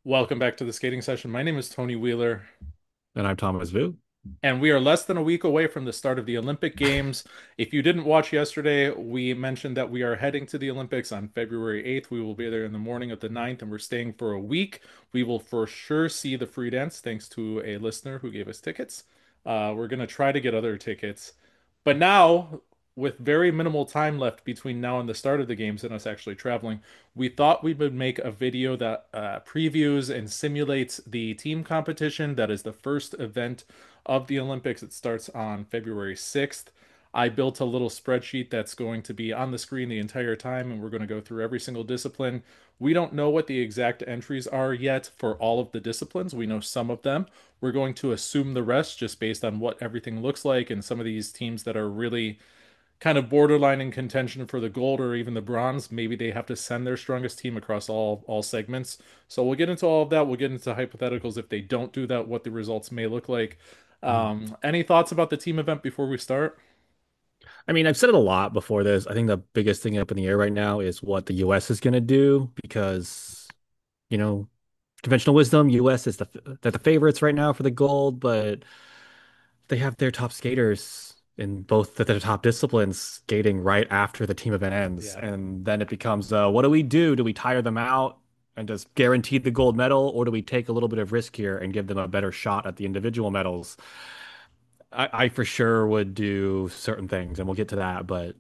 Welcome back to the skating session. My name is Tony Wheeler, And I'm Thomas Vu. and we are less than a week away from the start of the Olympic Games. If you didn't watch yesterday, we mentioned that we are heading to the Olympics on February 8th. We will be there in the morning of the 9th, and we're staying for a week. We will for sure see the free dance, thanks to a listener who gave us tickets. We're going to try to get other tickets. But now, with very minimal time left between now and the start of the games and us actually traveling, we thought we would make a video that previews and simulates the team competition. That is the first event of the Olympics. It starts on February 6th. I built a little spreadsheet that's going to be on the screen the entire time, and we're going to go through every single discipline. We don't know what the exact entries are yet for all of the disciplines. We know some of them. We're going to assume the rest just based on what everything looks like, and some of these teams that are really kind of borderline in contention for the gold or even the bronze, maybe they have to send their strongest team across all segments. So we'll get into all of that. We'll get into hypotheticals if they don't do that, what the results may look like. Mhm. Any thoughts about the team event before we start? I mean, I've said it a lot before this. I think the biggest thing up in the air right now is what the US is going to do because, you know, conventional wisdom, US is they're the favorites right now for the gold, but they have their top skaters in both their top disciplines skating right after the team event ends. Yeah. And then it becomes, what do we do? Do we tire them out and just guarantee the gold medal, or do we take a little bit of risk here and give them a better shot at the individual medals? I for sure would do certain things, and we'll get to that, but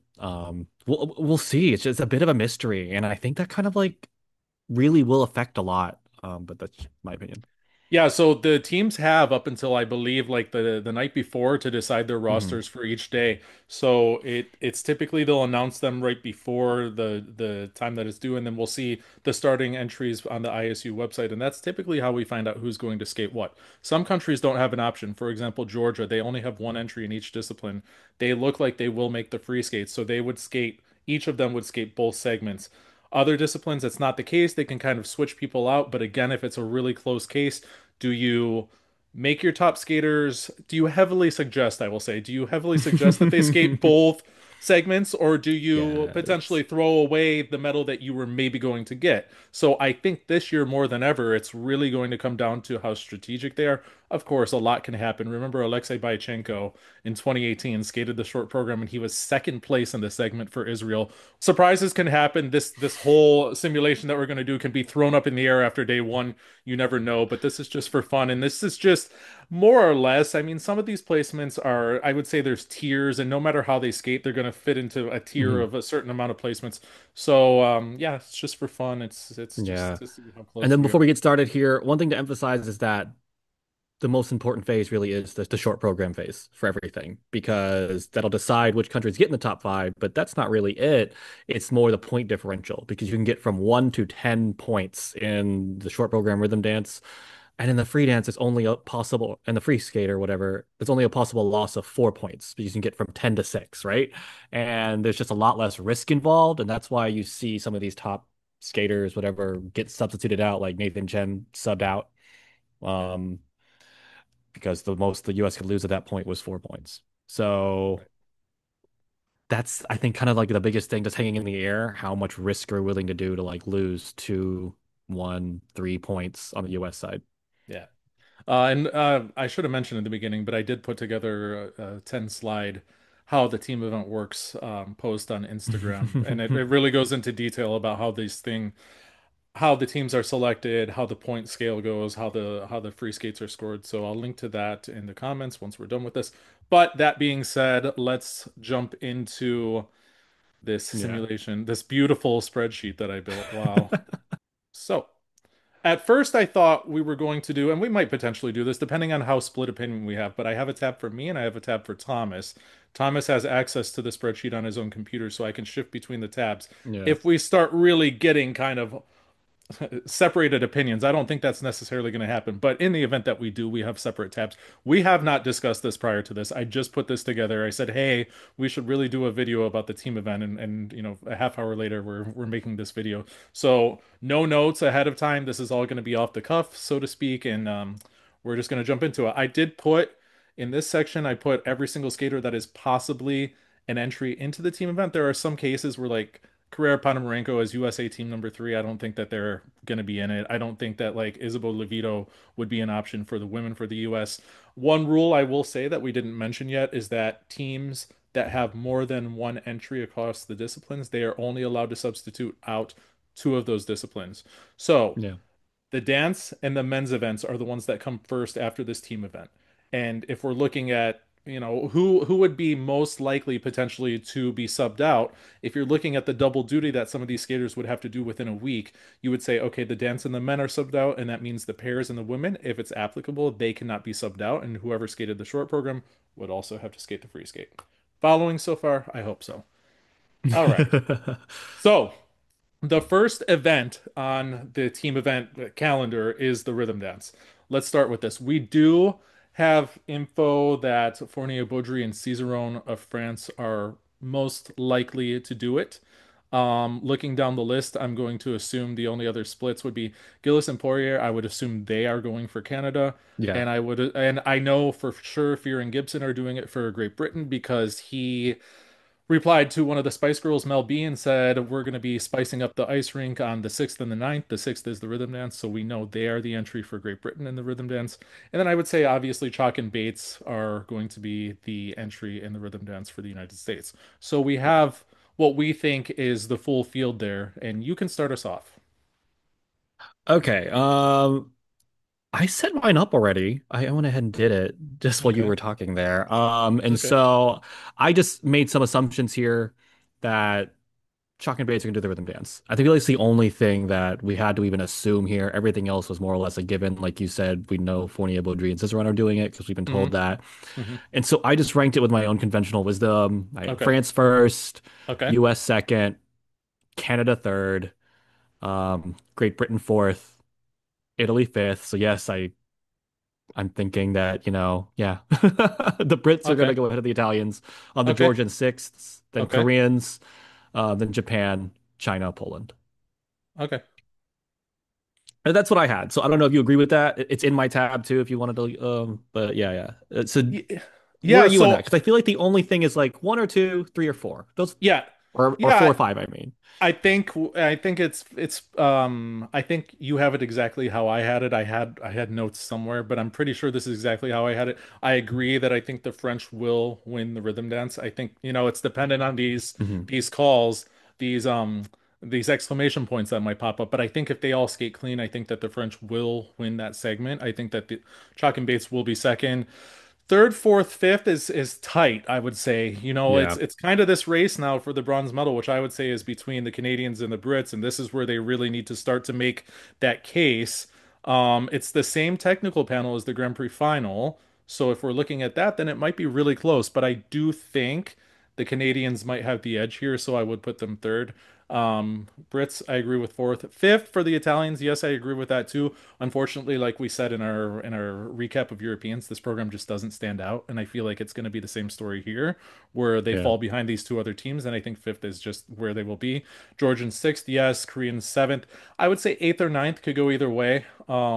we'll see. It's just a bit of a mystery, and I think that kind of like really will affect a lot. But that's my opinion. Yeah, so the teams have up until I believe like the night before to decide their Hmm. rosters for each day. So it's typically they'll announce them right before the time that it's due, and then we'll see the starting entries on the ISU website, and that's typically how we find out who's going to skate what. Some countries don't have an option. For example, Georgia, they only have one entry in each discipline. They look like they will make the free skates, so they would skate, each of them would skate both segments. Other disciplines, that's not the case. They can kind of switch people out, but again, if it's a really close case, do you make your top skaters? Do you heavily suggest, I will say, do you heavily suggest that they skate both segments, or do you potentially Yes. throw away the medal that you were maybe going to get? So I think this year more than ever, it's really going to come down to how strategic they are. Of course, a lot can happen. Remember Alexei Bychenko in 2018 skated the short program and he was second place in the segment for Israel. Surprises can happen. This whole simulation that we're going to do can be thrown up in the air after day one. You never know, but this is just for fun. And this is just more or less. I mean, some of these placements are, I would say there's tiers, and no matter how they skate, they're going to fit into a tier Mhm. of a certain amount of placements. So, yeah, it's just for fun. It's just Yeah. to see how And close then we before are. we get started here, one thing to emphasize is that the most important phase really is the short program phase for everything because that'll decide which countries get in the top five, but that's not really it. It's more the point differential because you can get from 1 to 10 points in the short program rhythm dance. And in the free dance, it's only a possible, and the free skate or whatever, it's only a possible loss of 4 points because you can get from 10 to 6, right? And there's just a lot less risk involved. And that's why you see some of these top skaters, whatever, get substituted out, like Nathan Chen subbed out. Um, because the most the US could lose at that point was 4 points. So Right. that's I think kind of like the biggest thing just hanging in the air, how much risk you're willing to do to like lose 2, 1, 3 points on the US side. Yeah. And I should have mentioned in the beginning, but I did put together a 10 slide how the team event works post on Instagram. And it really goes into detail about how the teams are selected, how the point scale goes, how the free skates are scored. So I'll link to that in the comments once we're done with this. But that being said, let's jump into this Yeah. simulation, this beautiful spreadsheet that I built. Wow. So at first, I thought we were going to do, and we might potentially do this depending on how split opinion we have, but I have a tab for me and I have a tab for Thomas. Thomas has access to the spreadsheet on his own computer, so I can shift between the tabs. Yeah. If we start really getting kind of separated opinions. I don't think that's necessarily going to happen, but in the event that we do, we have separate tabs. We have not discussed this prior to this. I just put this together. I said, "Hey, we should really do a video about the team event," and a half hour later, we're making this video. So no notes ahead of time. This is all going to be off the cuff, so to speak, and we're just going to jump into it. I did put in this section. I put every single skater that is possibly an entry into the team event. There are some cases where like Carrera Ponomarenko as USA team number three. I don't think that they're going to be in it. I don't think that like Isabeau Levito would be an option for the women for the US. One rule I will say that we didn't mention yet is that teams that have more than one entry across the disciplines, they are only allowed to substitute out two of those disciplines. So Yeah. the dance and the men's events are the ones that come first after this team event. And if we're looking at, who would be most likely potentially to be subbed out, if you're looking at the double duty that some of these skaters would have to do within a week, you would say, okay, the dance and the men are subbed out, and that means the pairs and the women, if it's applicable, they cannot be subbed out, and whoever skated the short program would also have to skate the free skate. Following so far? I hope so. All right. So the first event on the team event calendar is the rhythm dance. Let's start with this. We do have info that Fournier Baudry and Cizeron of France are most likely to do it. Looking down the list, I'm going to assume the only other splits would be Gillis and Poirier. I would assume they are going for Canada. Yeah. And I know for sure Fear and Gibson are doing it for Great Britain because he replied to one of the Spice Girls, Mel B, and said, we're going to be spicing up the ice rink on the 6th and the 9th. The 6th is the rhythm dance, so we know they are the entry for Great Britain in the rhythm dance. And then I would say, obviously, Chalk and Bates are going to be the entry in the rhythm dance for the United States. So we have what we think is the full field there, and you can start us off. Okay. I set mine up already. I went ahead and did it just while you Okay. were talking there. It's And okay. so I just made some assumptions here that Chalk and Bates are gonna do the rhythm dance. I think that's the only thing that we had to even assume here. Everything else was more or less a given. Like you said, we know Fournier, Baudry, and Cizeron are doing it because we've been told Hmm. that. Hmm. And so I just ranked it with my own conventional wisdom. I had Okay. France first, Okay. US second, Canada third, Great Britain fourth, Italy fifth. So yes, I'm thinking that, yeah, the Brits are going to Okay. go ahead of the Italians on the Okay. Georgian sixths, then Okay. Koreans, then Japan, China, Poland. Okay. And that's what I had. So I don't know if you agree with that. It's in my tab too, if you wanted to. But yeah, yeah. So Y- where are Yeah, you on that? so Because I feel like the only thing is like one or two, three or four. Those yeah. or four Yeah, or five. I mean, I think I think you have it exactly how I had it. I had notes somewhere, but I'm pretty sure this is exactly how I had it. I agree that I think the French will win the rhythm dance. I think, it's dependent on these mhm. these calls, these these exclamation points that might pop up. But I think if they all skate clean, I think that the French will win that segment. I think that the Chalk and Bates will be second. Third, fourth, fifth is tight, I would say. It's Yeah, it's kind of this race now for the bronze medal, which I would say is between the Canadians and the Brits, and this is where they really need to start to make that case. It's the same technical panel as the Grand Prix final, so if we're looking at that, then it might be really close. But I do think the Canadians might have the edge here, so I would put them third. Brits, I agree with fourth. Fifth for the Italians, yes, I agree with that too. Unfortunately, like we said in our recap of Europeans, this program just doesn't stand out, and I feel like it's going to be the same story here, where they yeah. fall behind these two other teams, and I think fifth is just where they will be. Georgian sixth, yes. Korean seventh. I would say eighth or ninth could go either way.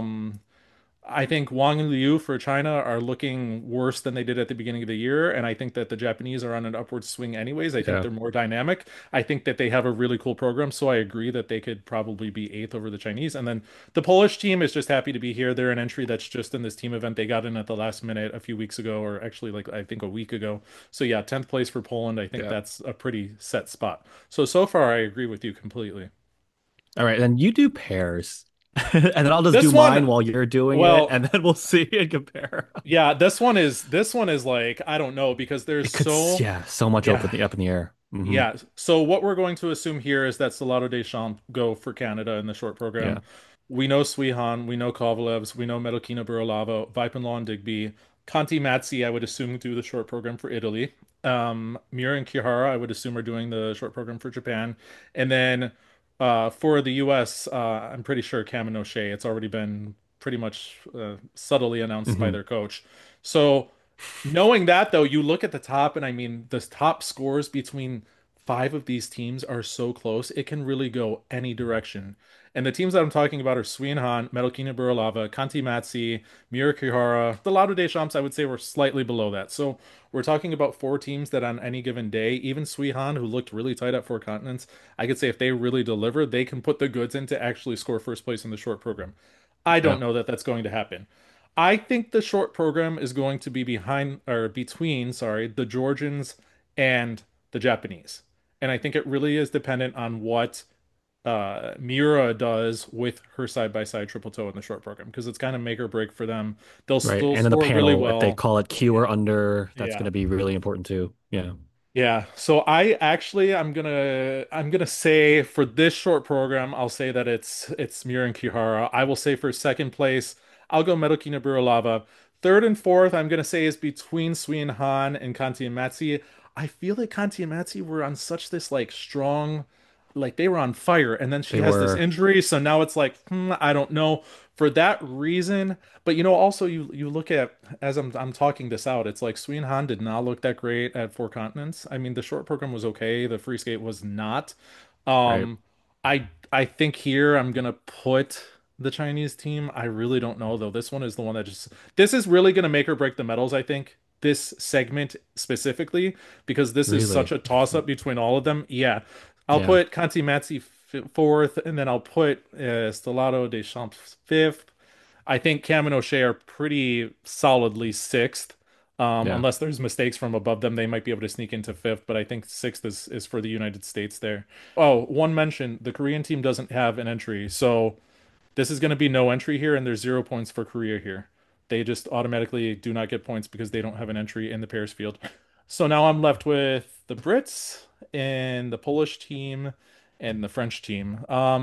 I think Wang and Liu for China are looking worse than they did at the beginning of the year, and I think that the Japanese are on an upward swing anyways. I think Yeah. they're more dynamic. I think that they have a really cool program, so I agree that they could probably be eighth over the Chinese. And then the Polish team is just happy to be here. They're an entry that's just in this team event. They got in at the last minute a few weeks ago, or actually like I think a week ago. So yeah, 10th place for Poland. I think Yeah. that's a pretty set spot. So far I agree with you completely. All right, then you do pairs. And then I'll just do This one, mine while you're doing it, well, and then we'll see and compare. yeah, this one is like I don't know because there's It could, so yeah, so much yeah, up in the air. yeah. So what we're going to assume here is that Salado Deschamps go for Canada in the short program. Yeah, We know Swihan, we know Kovalevs, we know Medokina Burlava, Vipinlaw and Digby. Conti Mazzi, I would assume, do the short program for Italy. Mira and Kihara, I would assume, are doing the short program for Japan. And then for the US, I'm pretty sure Cam and O'Shea, it's already been pretty much subtly announced by hmm their coach. So knowing that, though, you look at the top, and I mean, the top scores between five of these teams are so close, it can really go any direction. And the teams that I'm talking about are Sween Han, Medokina Buralava, Kanti Matsi, Miura Kihara. The Lotto Deschamps, I would say, were slightly below that. So we're talking about four teams that on any given day, even Swee Han, who looked really tight at Four Continents, I could say if they really deliver, they can put the goods in to actually score first place in the short program. I Yeah. don't know that that's going to happen. I think the short program is going to be behind or between, sorry, the Georgians and the Japanese. And I think it really is dependent on what Miura does with her side by side triple toe in the short program because it's kind of make or break for them. They'll Right. still And then the score really panel, if they well. call it Q or Yeah. under, that's going Yeah. to be really important too. Yeah. Yeah, so I'm gonna say for this short program, I'll say that it's Miura and Kihara. I will say for second place, I'll go Medoki Lava. Third and fourth, I'm gonna say is between Sui and Han and Kanti and Matsi. I feel like Kanti and Matsi were on such this like strong, like they were on fire, and then she They has this were. injury, so now it's like, I don't know. For that reason, but also you look at as I'm talking this out, it's like Sween Han did not look that great at Four Continents. I mean, the short program was okay, the free skate was not. Right. I think here I'm gonna put the Chinese team. I really don't know though. This one is the one that just this is really gonna make or break the medals, I think. This segment specifically, because this is such Really. a toss-up between all of them. Yeah. I'll Yeah. put Kanti Matsi fourth, and then I'll put Stellato Deschamps fifth. I think Cam and O'Shea are pretty solidly sixth. Yeah. Unless there's mistakes from above them, they might be able to sneak into fifth, but I think sixth is for the United States there. Oh, one mention, the Korean team doesn't have an entry, so this is going to be no entry here, and there's 0 points for Korea here. They just automatically do not get points because they don't have an entry in the pairs field. So now I'm left with the Brits and the Polish team and the French team.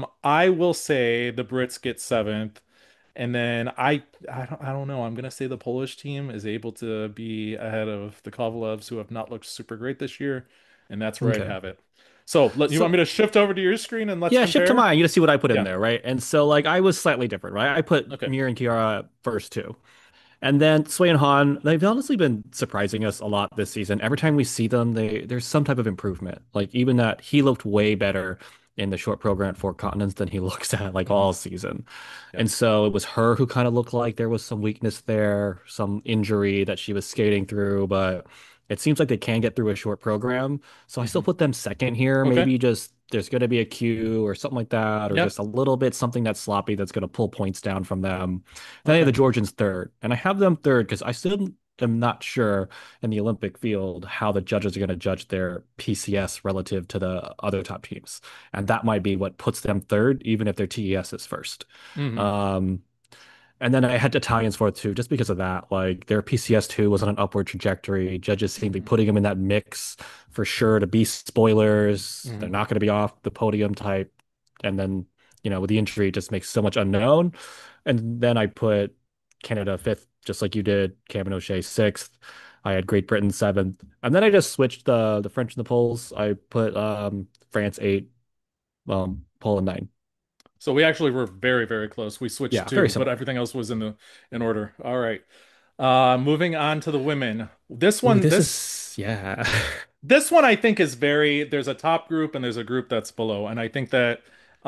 I will say the Brits get seventh, and then I don't know. I'm gonna say the Polish team is able to be ahead of the Kovalevs, who have not looked super great this year, and that's where I'd Okay. have it. So you want me So to shift over to your screen and let's yeah, shift to compare? mine. You just see what I put in Yeah. there, right? And so like I was slightly different, right? I put Okay. Mir and Kiara first too. And then Sway and Han, they've honestly been surprising us a lot this season. Every time we see them, there's some type of improvement. Like even that he looked way better in the short program at Four Continents than he looks at like Mhm. all season. Yep. And so it was her who kind of looked like there was some weakness there, some injury that she was skating through, but it seems like they can get through a short program. So I still Mhm. put them second here. Okay. Maybe just there's going to be a queue or something like that, or Yep. just a little bit something that's sloppy that's going to pull points down from them. Then I have Okay. the Georgians third, and I have them third because I still am not sure in the Olympic field how the judges are going to judge their PCS relative to the other top teams, and that might be what puts them third, even if their TES is first. Hmm. Um, and then I had Italians fourth too, just because of that. Like their PCS two was on an upward trajectory. Judges seem to be Hmm. putting them in that mix for sure to be spoilers. They're Hmm. not going to be off the podium type. And then, with the injury, it just makes so much unknown. And then I put Canada fifth, just like you did, Cameron O'Shea sixth. I had Great Britain seventh. And then I just switched the French and the Poles. I put France eight, Poland nine. So we actually were very, very close. We switched Yeah, very two, but similar. everything else was in order. All right. Moving on to the women. Ooh, this is yeah. This one I think is very, there's a top group and there's a group that's below. And I think that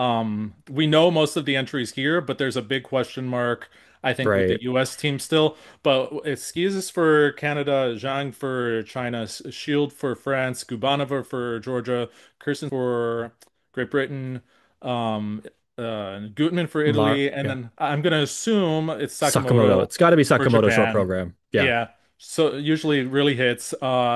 we know most of the entries here, but there's a big question mark, I think, with the Right. US team still. But it's Skizis for Canada, Zhang for China, Shield for France, Gubanova for Georgia, Kirsten for Great Britain, um, Gutman for Lar Italy, and yeah. then I'm going to assume it's Sakamoto. Sakamoto It's got to be for Sakamoto short Japan. program. Yeah. Yeah. So usually it really hits.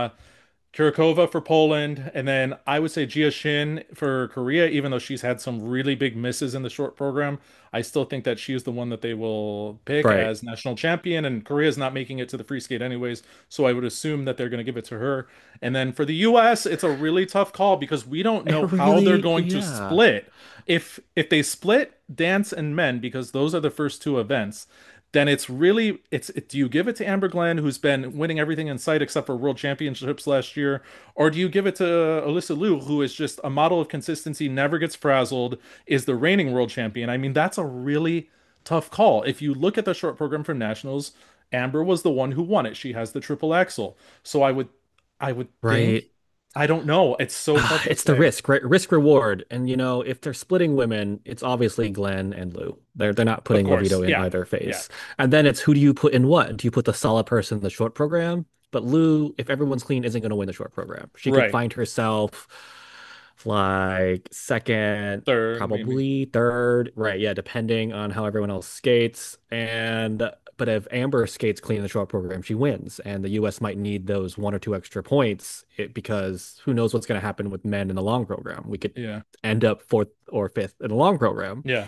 Kurakova for Poland, and then I would say Jia Shin for Korea, even though she's had some really big misses in the short program. I still think that she's the one that they will pick Right. as national champion, and Korea's not making it to the free skate anyways, so I would assume that they're going to give it to her. And then for the US, it's a really tough call because we don't It know how they're really, going to yeah. split. If they split dance and men, because those are the first two events, then it's really do you give it to Amber Glenn, who's been winning everything in sight except for world championships last year, or do you give it to Alyssa Liu, who is just a model of consistency, never gets frazzled, is the reigning world champion? I mean, that's a really tough call. If you look at the short program from nationals, Amber was the one who won it. She has the triple axel. So I would think Right. I don't know. It's so tough to It's the say. risk, right? Risk reward. And if they're splitting women, it's obviously Glenn and Lou. They're not Of putting course. Levito in Yeah. either Yeah. phase. And then it's who do you put in what? Do you put the solid person in the short program? But Lou, if everyone's clean, isn't going to win the short program. She could Right. find herself like second, Third, maybe. probably third, right? Yeah, depending on how everyone else skates. And but if Amber skates clean in the short program, she wins, and the U.S. might need those one or two extra points because who knows what's going to happen with men in the long program? We could Yeah. end up fourth or fifth in the long program. Yeah.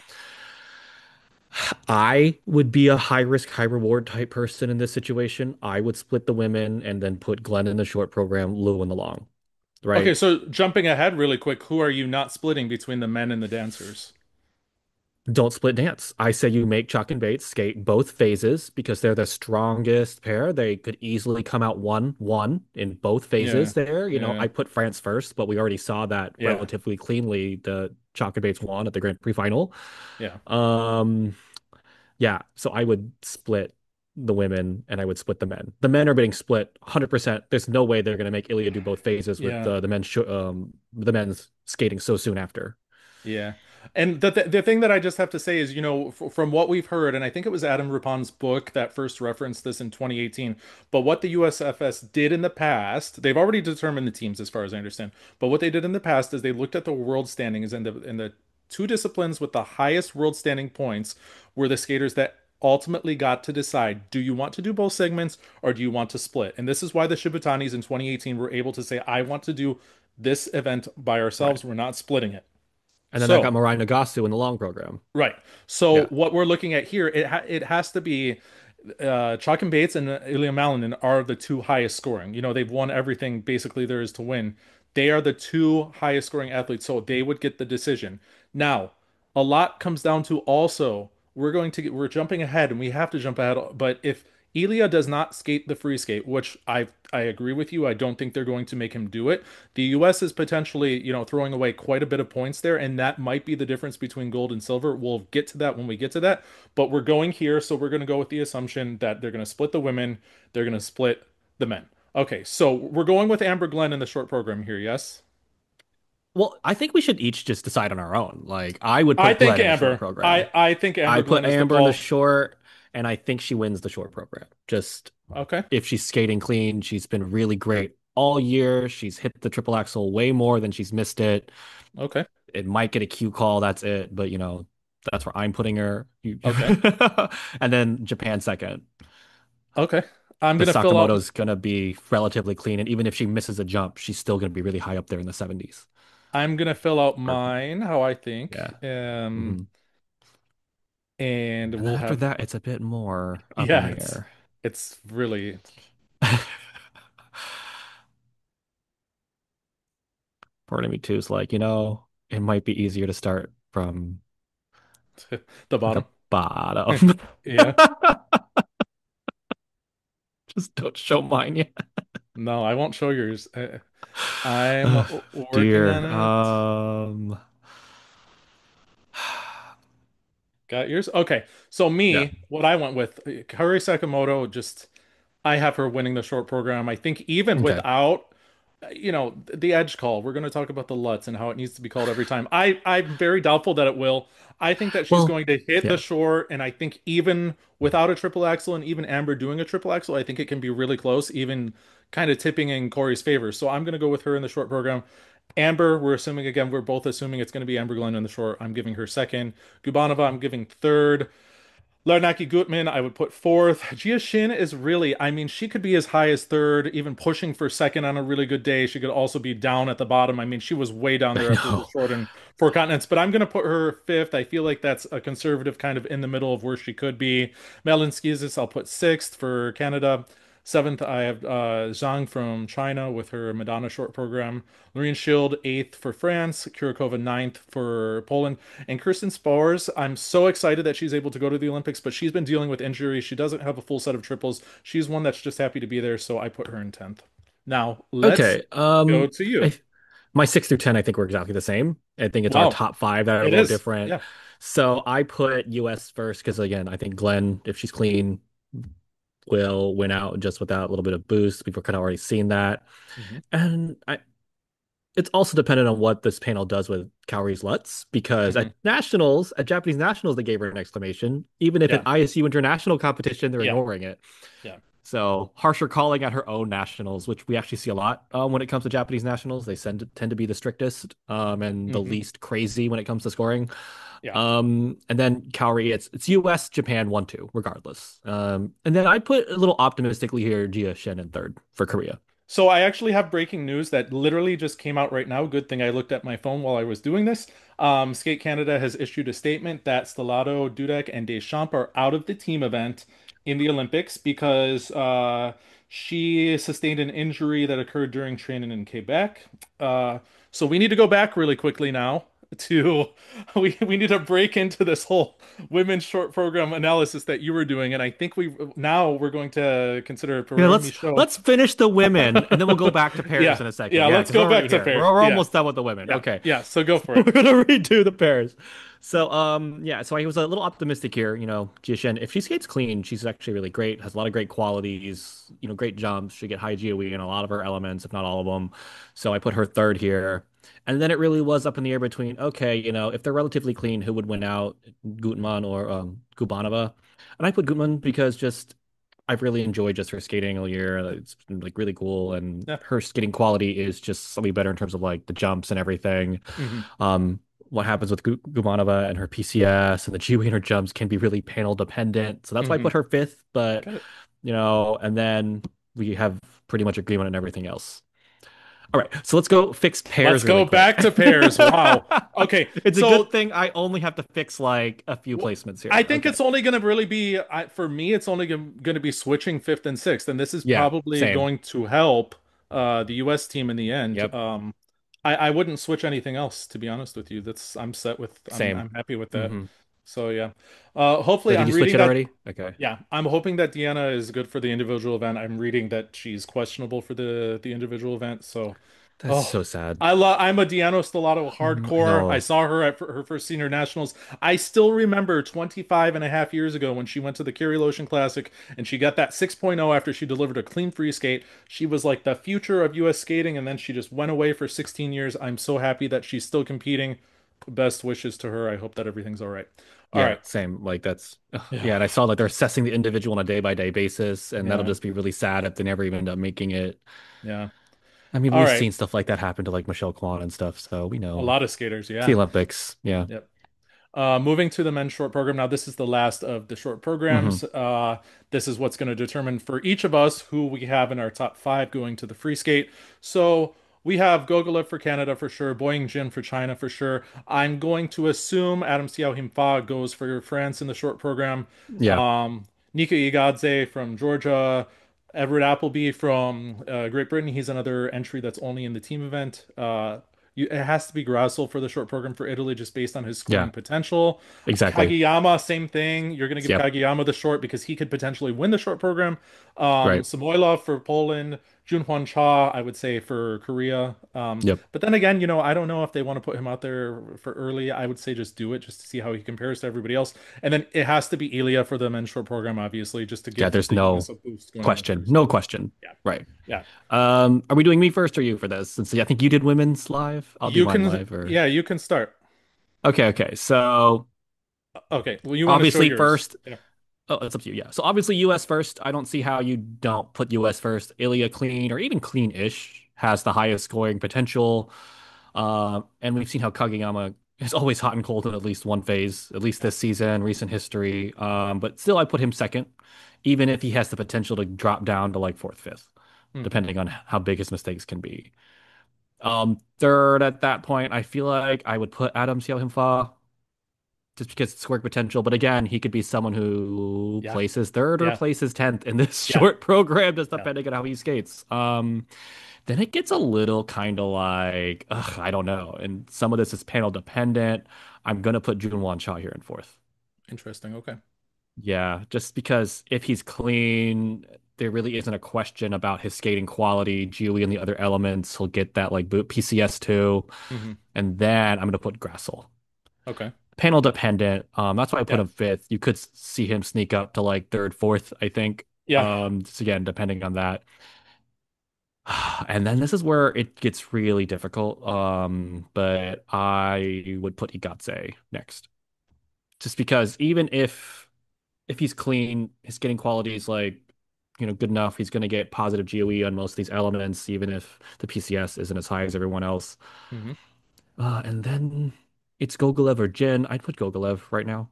I would be a high risk, high reward type person in this situation. I would split the women and then put Glenn in the short program, Lou in the long, Okay, right? so jumping ahead really quick, who are you not splitting between the men and the dancers? Don't split dance. I say you make Chuck and Bates skate both phases because they're the strongest pair. They could easily come out 1-1 in both Yeah. phases there. Yeah. I put France first, but we already saw that Yeah. relatively cleanly. The Chuck and Bates won at the Grand Prix final. Yeah. Um, yeah, so I would split the women and I would split the men. The men are being split 100%. There's no way they're going to make Ilya do both phases with Yeah. the men's skating so soon after. Yeah. And the thing that I just have to say is, from what we've heard, and I think it was Adam Rippon's book that first referenced this in 2018, but what the USFS did in the past, they've already determined the teams as far as I understand. But what they did in the past is they looked at the world standings and the two disciplines with the highest world standing points were the skaters that ultimately got to decide, do you want to do both segments or do you want to split? And this is why the Shibutanis in 2018 were able to say, I want to do this event by Right. ourselves. We're not splitting it. And then that got So, Mirai Nagasu in the long program. right. So Yeah. what we're looking at here, it has to be Chalk and Bates and Ilya Malinin are the two highest scoring. They've won everything basically there is to win. They are the two highest scoring athletes, so they would get the decision. Now, a lot comes down to also we're jumping ahead and we have to jump ahead, but if Ilya does not skate the free skate, which I agree with you, I don't think they're going to make him do it. The US is potentially, throwing away quite a bit of points there, and that might be the difference between gold and silver. We'll get to that when we get to that, but we're going here, so we're going to go with the assumption that they're going to split the women, they're going to split the men. Okay, so we're going with Amber Glenn in the short program here, yes? Well, I think we should each just decide on our own. Like, I would I put think Glenn in the short Amber. program. I think I Amber put Glenn is the Amber in the call. short, and I think she wins the short program. Just Okay. if she's skating clean, she's been really great all year. She's hit the triple axel way more than she's missed it. Okay. It might get a cue call, that's it. But that's where I'm putting her. Okay. And then Japan second. Okay. I'm Because gonna fill out Sakamoto's gonna be relatively clean, and even if she misses a jump, she's still gonna be really high up there in the 70s. I'm gonna fill out Or mine how I yeah. think. Hmm. And And then we'll after have that, it's a bit more up in yeah, the air. it's really Part of me too is like, it might be easier to start from the the bottom. bottom. Yeah. Just don't show mine yet. No, I won't show yours. I'm Ugh, working dear. on it. Got yours? Okay. So Yeah. me, what I went with, Kaori Sakamoto, just I have her winning the short program. I think even Okay. without, the edge call, we're going to talk about the Lutz and how it needs to be called every time. I'm very doubtful that it will. I think that she's Well, going to hit the yeah. short, and I think even without a triple axel and even Amber doing a triple axel, I think it can be really close, even kind of tipping in Corey's favor. So I'm going to go with her in the short program. Amber, we're assuming again, we're both assuming it's going to be Amber Glenn in the short. I'm giving her second. Gubanova, I'm giving third. Larnaki Gutman, I would put fourth. Gia Shin is really, I mean, she could be as high as third, even pushing for second on a really good day. She could also be down at the bottom. I mean, she was way down I there after the know. short and four continents, but I'm going to put her fifth. I feel like that's a conservative kind of in the middle of where she could be. Melon Skizis, I'll put sixth for Canada. Seventh, I have Zhang from China with her Madonna short program. Loreen Shield, eighth for France. Kurakova, ninth for Poland. And Kirsten Spars, I'm so excited that she's able to go to the Olympics, but she's been dealing with injury. She doesn't have a full set of triples. She's one that's just happy to be there, so I put her in 10th. Now, let's Okay. go to you. I my 6 through 10, I think we're exactly the same. I think it's our Wow, top five that are a it little is. different. Yeah. So I put US first because again, I think Glenn, if she's clean, will win out just with that little bit of boost. We've kind of already seen that. Hmm. And it's also dependent on what this panel does with Kaori's Lutz, because Hmm. at Japanese nationals, they gave her an exclamation. Even if at Yeah, ISU international competition, they're yeah, ignoring it. yeah. So harsher calling at her own nationals, which we actually see a lot when it comes to Japanese nationals. They tend to be the strictest and the Hmm. least crazy when it comes to scoring. Yeah. And then Kaori, it's US, Japan 1-2, regardless. And then I put a little optimistically here, Jia Shen in third for Korea. So I actually have breaking news that literally just came out right now. Good thing I looked at my phone while I was doing this. Skate Canada has issued a statement that Stellato, Dudek, and Deschamps are out of the team event in the Olympics because she sustained an injury that occurred during training in Quebec. So we need to go back really quickly now to we need to break into this whole women's short program analysis that you were doing, and I think we're going to consider Yeah, Perrin Michaud. let's finish the women and then we'll go back to pairs Yeah, in a second. yeah, Yeah, let's because we're go already back to here. pairs. We're Yeah, almost done with the women. yeah, Okay. yeah. So go for We're it. gonna redo the pairs. So yeah, so I was a little optimistic here. Jia, if she skates clean, she's actually really great, has a lot of great qualities, great jumps. She get high GOE in a lot of her elements, if not all of them. So I put her third here. And then it really was up in the air between, okay, if they're relatively clean, who would win out, Gutman or Gubanova? And I put Gutman because just I've really enjoyed just her skating all year. It's been like really cool, and Yeah. her skating quality is just slightly better in terms of like the jumps and everything. Hmm. What happens with Gumanova and her PCS and the G-Way and her jumps can be really panel dependent. So that's why I Hmm. put her fifth. But Got it. and then we have pretty much agreement on everything else. All right, so let's go fix Let's pairs really go quick. back to pairs. Wow. Okay, It's a good so thing I only have to fix like a few wh- placements I here. think Okay. it's only going to really be for me. It's only going to be switching fifth and sixth, and this is Yeah, probably same. going to help the U.S. team in the end. Yep, I wouldn't switch anything else, to be honest with you. That's I'm set with. same. I'm happy with that. Hmm. So yeah. Hopefully, So did I'm you switch reading it that. already? Okay. Yeah, I'm hoping that Deanna is good for the individual event. I'm reading that she's questionable for the individual event. So, That's oh, so sad. I'm a Deanna Stellato I hardcore. I know. saw her at her first senior nationals. I still remember 25 and a half years ago when she went to the Kerry Lotion Classic and she got that 6.0 after she delivered a clean free skate. She was like the future of US skating, and then she just went away for 16 years. I'm so happy that she's still competing. Best wishes to her. I hope that everything's all right. All Yeah, right. same. Like that's Yeah. yeah, and I saw like they're assessing the individual on a day by day basis, and that'll Yeah. just be really sad if they never even end up making it. Yeah. I mean, All we've right. seen stuff like that happen to like Michelle Kwan and stuff, so we A know. lot of skaters, It's the yeah. Olympics. Yeah. Yep. Moving to the men's short program. Now, this is the last of the short Hmm. programs. This is what's going to determine for each of us who we have in our top five going to the free skate. So we have Gogolev for Canada for sure, Boying Jin for China for sure. I'm going to assume Adam Siao Himfa goes for France in the short program. Yeah. Nika Igadze from Georgia. Everett Appleby from Great Britain. He's another entry that's only in the team event. It has to be Grassel for the short program for Italy, just based on his Yeah. scoring potential. Exactly. Kageyama, same thing. You're going to give Yep. Kageyama the short because he could potentially win the short program. Right. Samoilov for Poland. Junhwan Cha, I would say for Korea. Yep. But then again, I don't know if they want to put him out there for early. I would say just do it just to see how he compares to everybody else. And then it has to be Ilya for the men's short program, obviously, just to Yeah, give there's the US no a boost going into the question. first. No question. Yeah. Right. Yeah. Are we doing me first or you for this? Since I think you did women's live, I'll do You mine can, live or yeah, you can start. okay. So Okay. Well, you want to show obviously yours. first. Yeah. Oh, it's up to you. Yeah. So obviously US first. I don't see how you don't put US first. Ilya clean or even clean-ish has the highest scoring potential. And we've seen how Kageyama is always hot and cold in at least one phase, at least Yeah. this season, recent history. But still I put him second, even if he has the potential to drop down to like fourth, fifth, Hmm. depending on how big his mistakes can be. Third at that point, I feel like I would put Adam Seohimfa just because it's scoring potential. But again, he could be someone who Yeah. places third or Yeah. places 10th in this Yeah. short program, just Yeah. depending on how he skates. Then it gets a little kind of like, ugh, I don't know. And some of this is panel dependent. I'm gonna put Junwon Cha here in fourth. Interesting. Okay. Yeah, just because if he's clean, there really isn't a question about his skating quality. Julie and the other elements, he'll get that like boot PCS too. Hmm. And then I'm gonna put Grassel. Okay. Panel dependent. That's why I put Yeah. him fifth. You could see him sneak up to like third, fourth, I think. Yeah. Just again, depending on that. And then this is where it gets really difficult. But I would put Igatse next. Just because even if he's clean, his getting quality is like, good enough. He's going to get positive GOE on most of these elements, even if the PCS isn't as high as everyone else. Hmm. And then it's Gogolev or Jin. I'd put Gogolev right now.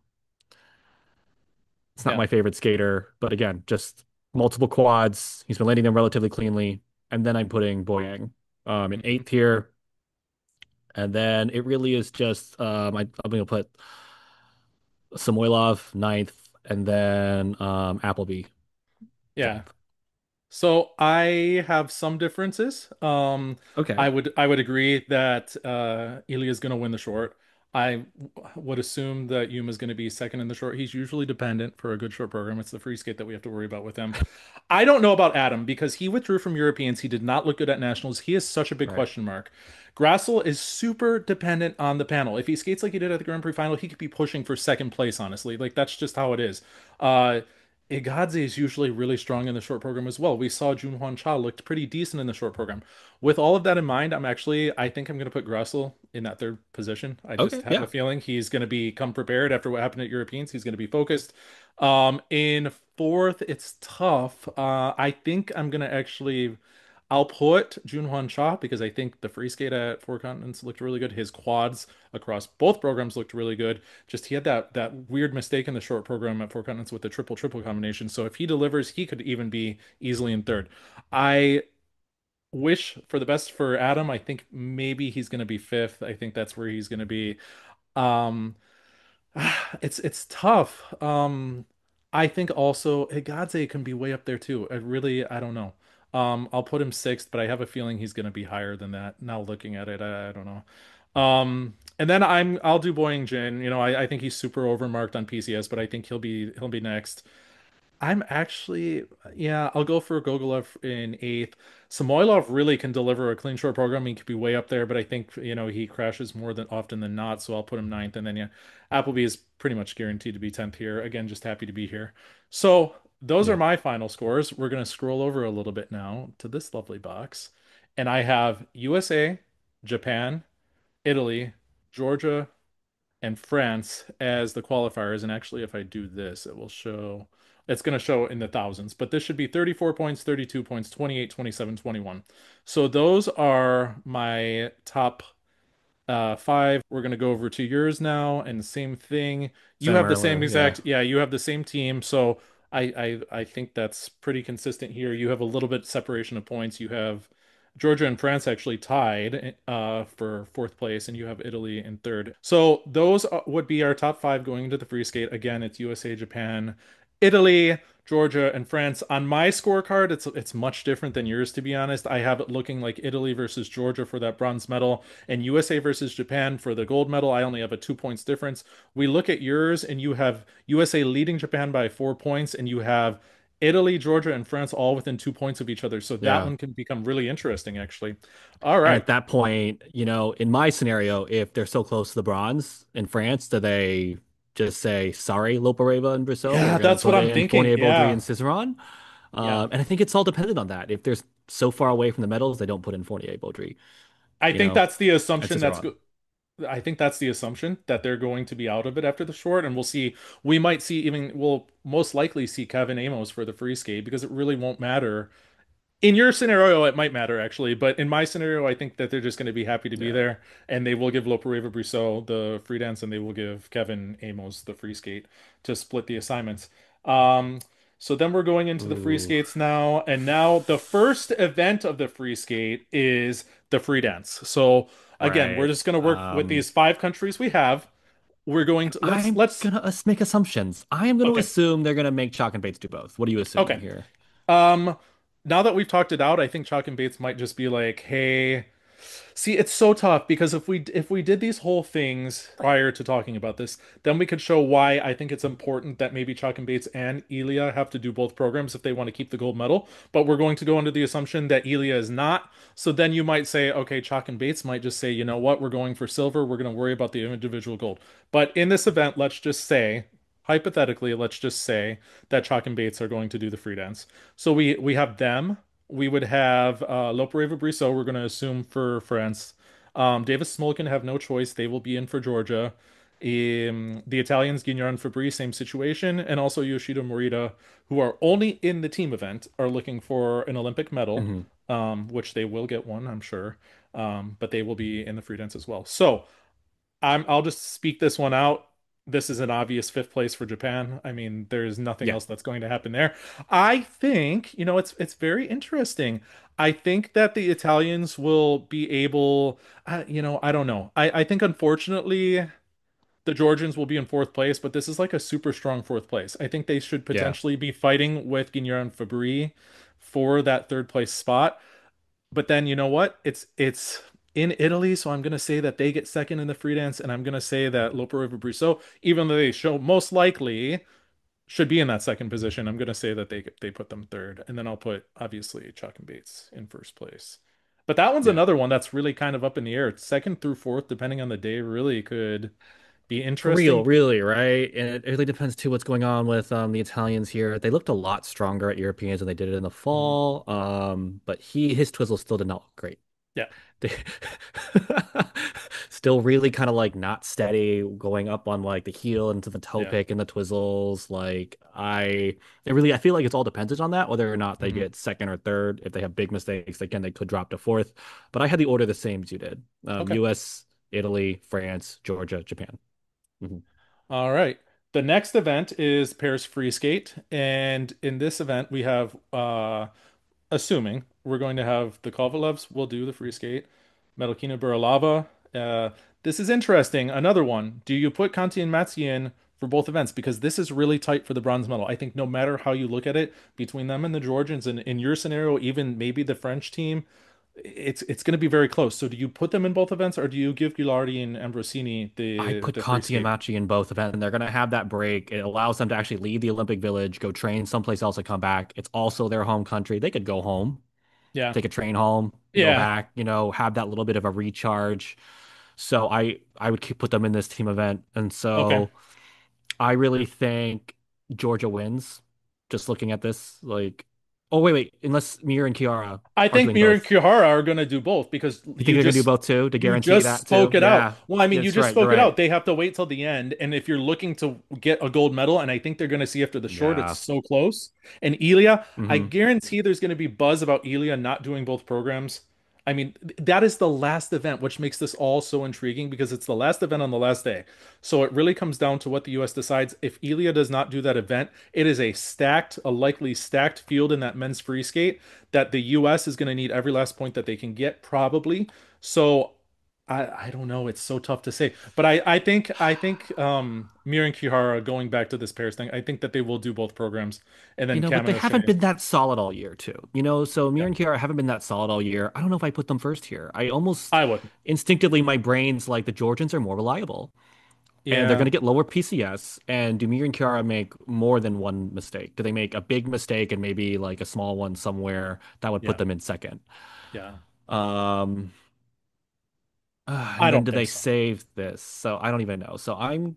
It's not Yeah. my favorite skater, but again, just multiple quads. He's been landing them relatively cleanly. And then I'm putting Boyang in Hmm. eighth here. And then it really is just I'm going to put Samoylov ninth, and then Appleby Yeah. 10th. So I have some differences. Okay. I would agree that Ilya is going to win the short. I would assume that Yuma is going to be second in the short. He's usually dependent for a good short program. It's the free skate that we have to worry about with him. I don't know about Adam because he withdrew from Europeans. He did not look good at nationals. He is such a big Right. question mark. Grassel is super dependent on the panel. If he skates like he did at the Grand Prix final, he could be pushing for second place, honestly. Like that's just how it is. Uh, Igadze is usually really strong in the short program as well. We saw Junhwan Cha looked pretty decent in the short program. With all of that in mind, I think I'm going to put Gressel in that third position. I just Okay. have a Yeah. feeling he's going to be come prepared after what happened at Europeans. He's going to be focused. In fourth, it's tough. I think I'm going to actually I'll put Junhwan Cha because I think the free skate at Four Continents looked really good. His quads across both programs looked really good. Just he had that weird mistake in the short program at Four Continents with the triple triple combination. So if he delivers, he could even be easily in third. I wish for the best for Adam. I think maybe he's going to be fifth. I think that's where he's going to be. Um, it's tough. I think also Higadze can be way up there too. I don't know. I'll put him sixth, but I have a feeling he's going to be higher than that. Now looking at it, I don't know. And then I'll do Boying Jin. I think he's super overmarked on PCS, but I think he'll be next. I'm actually, yeah, I'll go for Gogolev in eighth. Samoylov really can deliver a clean short program. He could be way up there, but I think, he crashes more than often than not, so I'll put him ninth. And then, yeah, Appleby is pretty much guaranteed to be 10th here. Again, just happy to be here. So those are Yeah. my final scores. We're going to scroll over a little bit now to this lovely box. And I have USA, Japan, Italy, Georgia, and France as the qualifiers. And actually, if I do this, it's going to show in the thousands, but this should be 34 points, 32 points, 28, 27, 21. So those are my top five. We're going to go over to yours now, and same thing. You have the same Similar. Yeah. exact, yeah, you have the same team. So I think that's pretty consistent here. You have a little bit separation of points. You have Georgia and France actually tied for fourth place, and you have Italy in third. So those would be our top five going into the free skate. Again, it's USA, Japan, Italy, Georgia, and France. On my scorecard, it's much different than yours, to be honest. I have it looking like Italy versus Georgia for that bronze medal, and USA versus Japan for the gold medal. I only have a 2 points difference. We look at yours, and you have USA leading Japan by 4 points, and you have Italy, Georgia, and France all within 2 points of each other. So that Yeah. one can become really interesting, actually. All And right. at that point, in my scenario, if they're so close to the bronze in France, do they just say, sorry, Lopareva and Brissot, we're Yeah, going to that's what put I'm in thinking. Fournier, Baudry, Yeah. and Cizeron? Yeah. And I think it's all dependent on that. If they're so far away from the medals, they don't put in Fournier, Baudry, I think that's the and assumption that's Cizeron. good. I think that's the assumption that they're going to be out of it after the short, and we'll see. We'll most likely see Kevin Amos for the free skate because it really won't matter. In your scenario, it might matter actually, but in my scenario, I think that they're just going to be happy to be Yeah. there, and they will give Lopareva Brissot the free dance, and they will give Kevin Amos the free skate to split the assignments. Um, so then we're going into the free Ooh, skates now, and now the first event of the free skate is the free dance. So again, we're right. just going to work with these five countries we have. We're going to I'm let's gonna make assumptions. I am gonna okay, assume they're gonna make Chalk and Bates do both. What are you assuming okay. here? Um, now that we've talked it out, I think Chalk and Bates might just be like, hey. See, it's so tough because if we did these whole things prior to talking about this, then we could show why I think it's important that maybe Chalk and Bates and Elia have to do both programs if they want to keep the gold medal. But we're going to go under the assumption that Elia is not. So then you might say, okay, Chalk and Bates might just say, you know what, we're going for silver. We're going to worry about the individual gold. But in this event, let's just say, hypothetically, let's just say that Chalk and Bates are going to do the free dance. So we have them. we would have Lopereva Brissot, we're going to assume for France. Davis Smolkin have no choice. They will be in for Georgia. The Italians, Guignac and Fabri, same situation. And also Yoshida Morita, who are only in the team event, are looking for an Olympic medal, Hmm. which they will get one, I'm sure. But they will be in the free dance as well. So I'll just speak this one out. This is an obvious fifth place for Japan. I mean, there's nothing Yeah, else that's going to happen there. I think, it's very interesting. I think that the Italians will be able, I don't know. I think unfortunately the Georgians will be in fourth place, but this is like a super strong fourth place. I think they should yeah. potentially be fighting with Guignac and Fabry for that third place spot. But then you know what? It's in Italy, so I'm gonna say that they get second in the free dance, and I'm gonna say that Loper River Brusseau, even though they show most likely should be in that second position, I'm gonna say that they put them third, and then I'll put obviously Chuck and Bates in first place. But that one's Yeah. another one that's really kind of up in the air. Second through fourth, depending on the day, really could be For interesting. real, really, right? And it really depends too what's going on with the Italians here. They looked a lot stronger at Europeans than they did in the Mhm. fall. But his twizzle still did not look great. Yeah, They still really kind of like not steady, going up on like the heel into the toe yeah. pick and the twizzles. I feel like it's all dependent on that, whether or not they Mhm. get second or third. If they have big mistakes, again, they could drop to fourth. But I had the order the same as you did. Okay. US, Italy, France, Georgia, Japan. Mhm. All right. The next event is Paris Free Skate, and in this event we have assuming we're going to have the Kovalevs will do the free skate, Metalkina Buralava. This is interesting. Another one. Do you put Conti and Matsi in for both events? Because this is really tight for the bronze medal. I think no matter how you look at it, between them and the Georgians, and in your scenario, even maybe the French team, it's going to be very close. So do you put them in both events, or do you give Gilardi and Ambrosini I the put free Conti and skate? Machi in both events, and they're going to have that break. It allows them to actually leave the Olympic Village, go train someplace else, and come back. It's also their home country. They could go home, Yeah. take a train home, go Yeah. back, have that little bit of a recharge. So I would put them in this team event, and Okay. so I really think Georgia wins. Just looking at this, like, oh wait, unless Mir and Kiara I are think doing Mir and both. Kihara are going to do both because You think they're gonna do both too to you guarantee just that spoke too? it out. Yeah, Well, I mean, you that's just right. You're spoke it right. out. They have to wait till the end, and if you're looking to get a gold medal, and I think they're going to see after the short, it's Yeah. so close. And Elia, I Hmm. guarantee there's going to be buzz about Elia not doing both programs. I mean, that is the last event, which makes this all so intriguing because it's the last event on the last day. So it really comes down to what the U.S. decides. If Elia does not do that event, it is a likely stacked field in that men's free skate that the US is going to need every last point that they can get, probably. So I don't know. It's so tough to say. But I think Mir and Kihara going back to this pairs thing, I think that they will do both programs. And then But Cam they and haven't O'Shea. been that solid all year, too. So Mir Yeah. and Kiara haven't been that solid all year. I don't know if I put them first here. I almost I would. instinctively, my brain's like the Georgians are more reliable and they're going Yeah. to get lower PCS. And do Mir and Kiara make more than one mistake? Do they make a big mistake and maybe like a small one somewhere that would put Yeah. them in second? Yeah. Um, I and then don't do they think so. save this? So I don't even know. So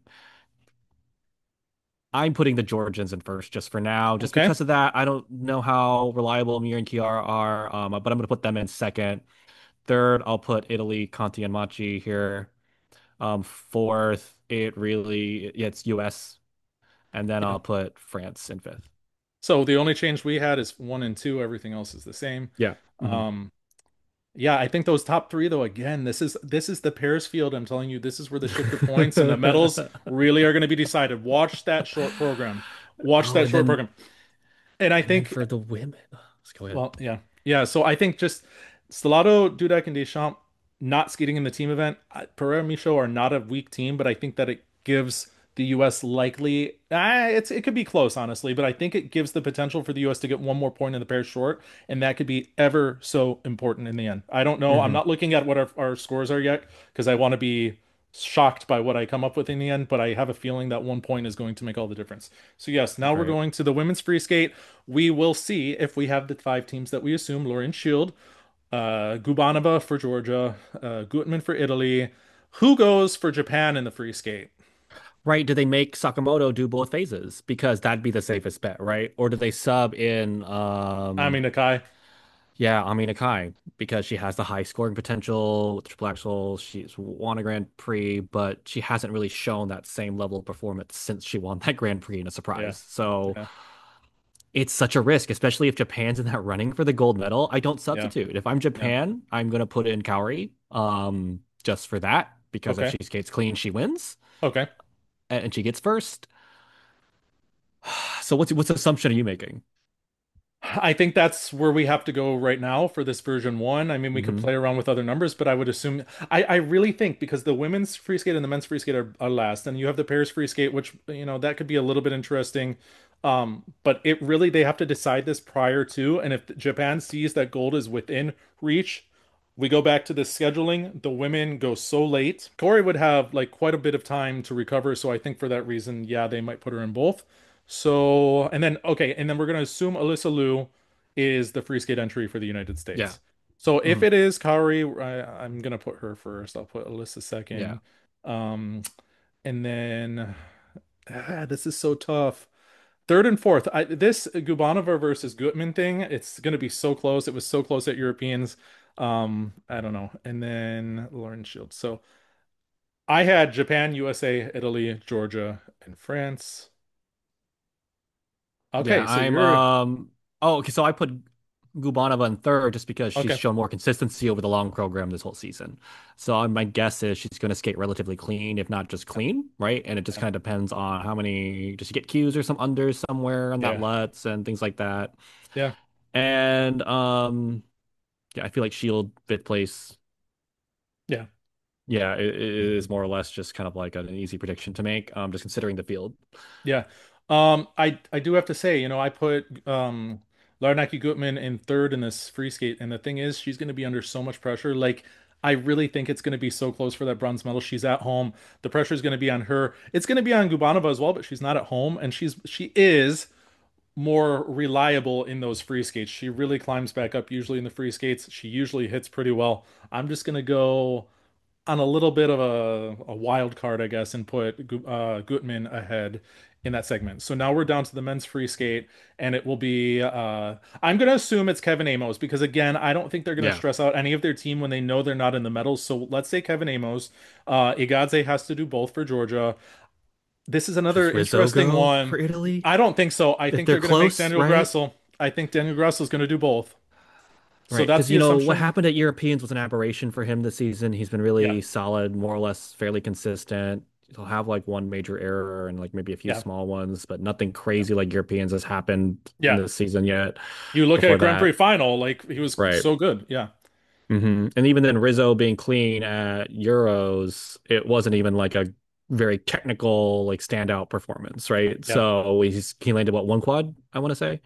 I'm putting the Georgians in first just for now, just Okay. because of that. I don't know how reliable Mir and Kiara are, but I'm going to put them in second. Third, I'll put Italy, Conti, and Machi here. Fourth, it's US, and then Yeah. I'll put France in fifth. So the only change we had is one and two. Everything else is the same. Yeah. Hmm. Um, Yeah, I think those top three, though, again, this is the Paris field. I'm telling you, this is where the shifter points and the medals really are going to be decided. Watch that short program. Watch Oh, that and short then program. And I and then think, for the women, let's go ahead. well, yeah, yeah. So I think just Stellato, Dudek, and Deschamps not skating in the team event. Pereira and Micho are not a weak team, but I think that it gives the U.S. likely. It could be close, honestly, but I think it gives the potential for the U.S. to get one more point in the pair short, and that could be ever so important in the end. I don't know. I'm Hmm. not looking at what our scores are yet because I want to be shocked by what I come up with in the end, but I have a feeling that 1 point is going to make all the difference. So yes, now we're Right. going to the women's free skate. We will see if we have the five teams that we assume. Lauren Shield, Gubanova for Georgia, Gutman for Italy. Who goes for Japan in the free skate? Right. Do they make Sakamoto do both phases? Because that'd be the safest bet, right? Or do they sub in I mean, Nakai. Yeah, Amina Kai, because she has the high scoring potential with triple axel. She's won a Grand Prix, but she hasn't really shown that same level of performance since she won that Grand Prix in a Yeah. surprise. So Yeah. it's such a risk, especially if Japan's in that running for the gold medal. I don't Yeah. substitute. If I'm Yeah. Japan, I'm gonna put in Kaori, just for that, because if Okay. she skates clean, she wins Okay. and she gets first. So what's assumption are you making? I think that's where we have to go right now for this version one. I mean, we could Hmm. play around with other numbers, but I would assume I really think because the women's free skate and the men's free skate are last, and you have the pairs free skate, which that could be a little bit interesting. But it really they have to decide this prior to, and if Japan sees that gold is within reach, we go back to the scheduling. The women go so late. Corey would have like quite a bit of time to recover, so I think for that reason, yeah, they might put her in both. So, and then okay, and then we're gonna assume Alyssa Liu is the free skate entry for the United Yeah. States. So if Hmm. it is Kaori, I'm gonna put her first. I'll put Alyssa Yeah. second. Um, and then this is so tough. Third and fourth. This Gubanova versus Gutman thing, it's gonna be so close. It was so close at Europeans. I don't know. And then Lauren Shields. So I had Japan, USA, Italy, Georgia, and France. Yeah, Okay, so I'm you're oh, okay, so I put Gubanova in third just because she's okay. shown more consistency over the long program this whole season. So my guess is she's going to skate relatively clean, if not just Yeah, clean, right? And it just yeah, kind of depends on how many does she get cues or some unders somewhere on that yeah, Lutz and things like that. yeah, And yeah, I feel like Shield fifth place, yeah. yeah, it is more or less just kind of like an easy prediction to make, just considering the field. Yeah. I do have to say, I put Larnaki Gutman in third in this free skate, and the thing is, she's going to be under so much pressure. Like, I really think it's going to be so close for that bronze medal. She's at home. The pressure is going to be on her. It's going to be on Gubanova as well, but she's not at home, and she is more reliable in those free skates. She really climbs back up usually in the free skates. She usually hits pretty well. I'm just going to go on a little bit of a wild card, I guess, and put Gutman ahead in that segment. So now we're down to the men's free skate, and it will be. I'm going to assume it's Kevin Amos because again, I don't think they're going to Yeah. stress out any of their team when they know they're not in the medals. So let's say Kevin Amos. Igadze has to do both for Georgia. This is another Does Rizzo interesting go one. for Italy? I don't think so. I If think they're they're going to make close, Daniel right? Gressel. I think Daniel Gressel is going to do both. So Right, that's because the what assumption. happened at Europeans was an aberration for him this season. He's been Yeah, really solid, more or less fairly consistent. He'll have like one major error and like maybe a few yeah, small ones, but nothing yeah, crazy like Europeans has happened in yeah. this season yet. You look Before at Grand that, Prix final, like he was right? so good. Yeah, And even then, Rizzo being clean at Euros, it wasn't even like a very technical like standout performance, right? yeah, So he landed what one quad, I want to say,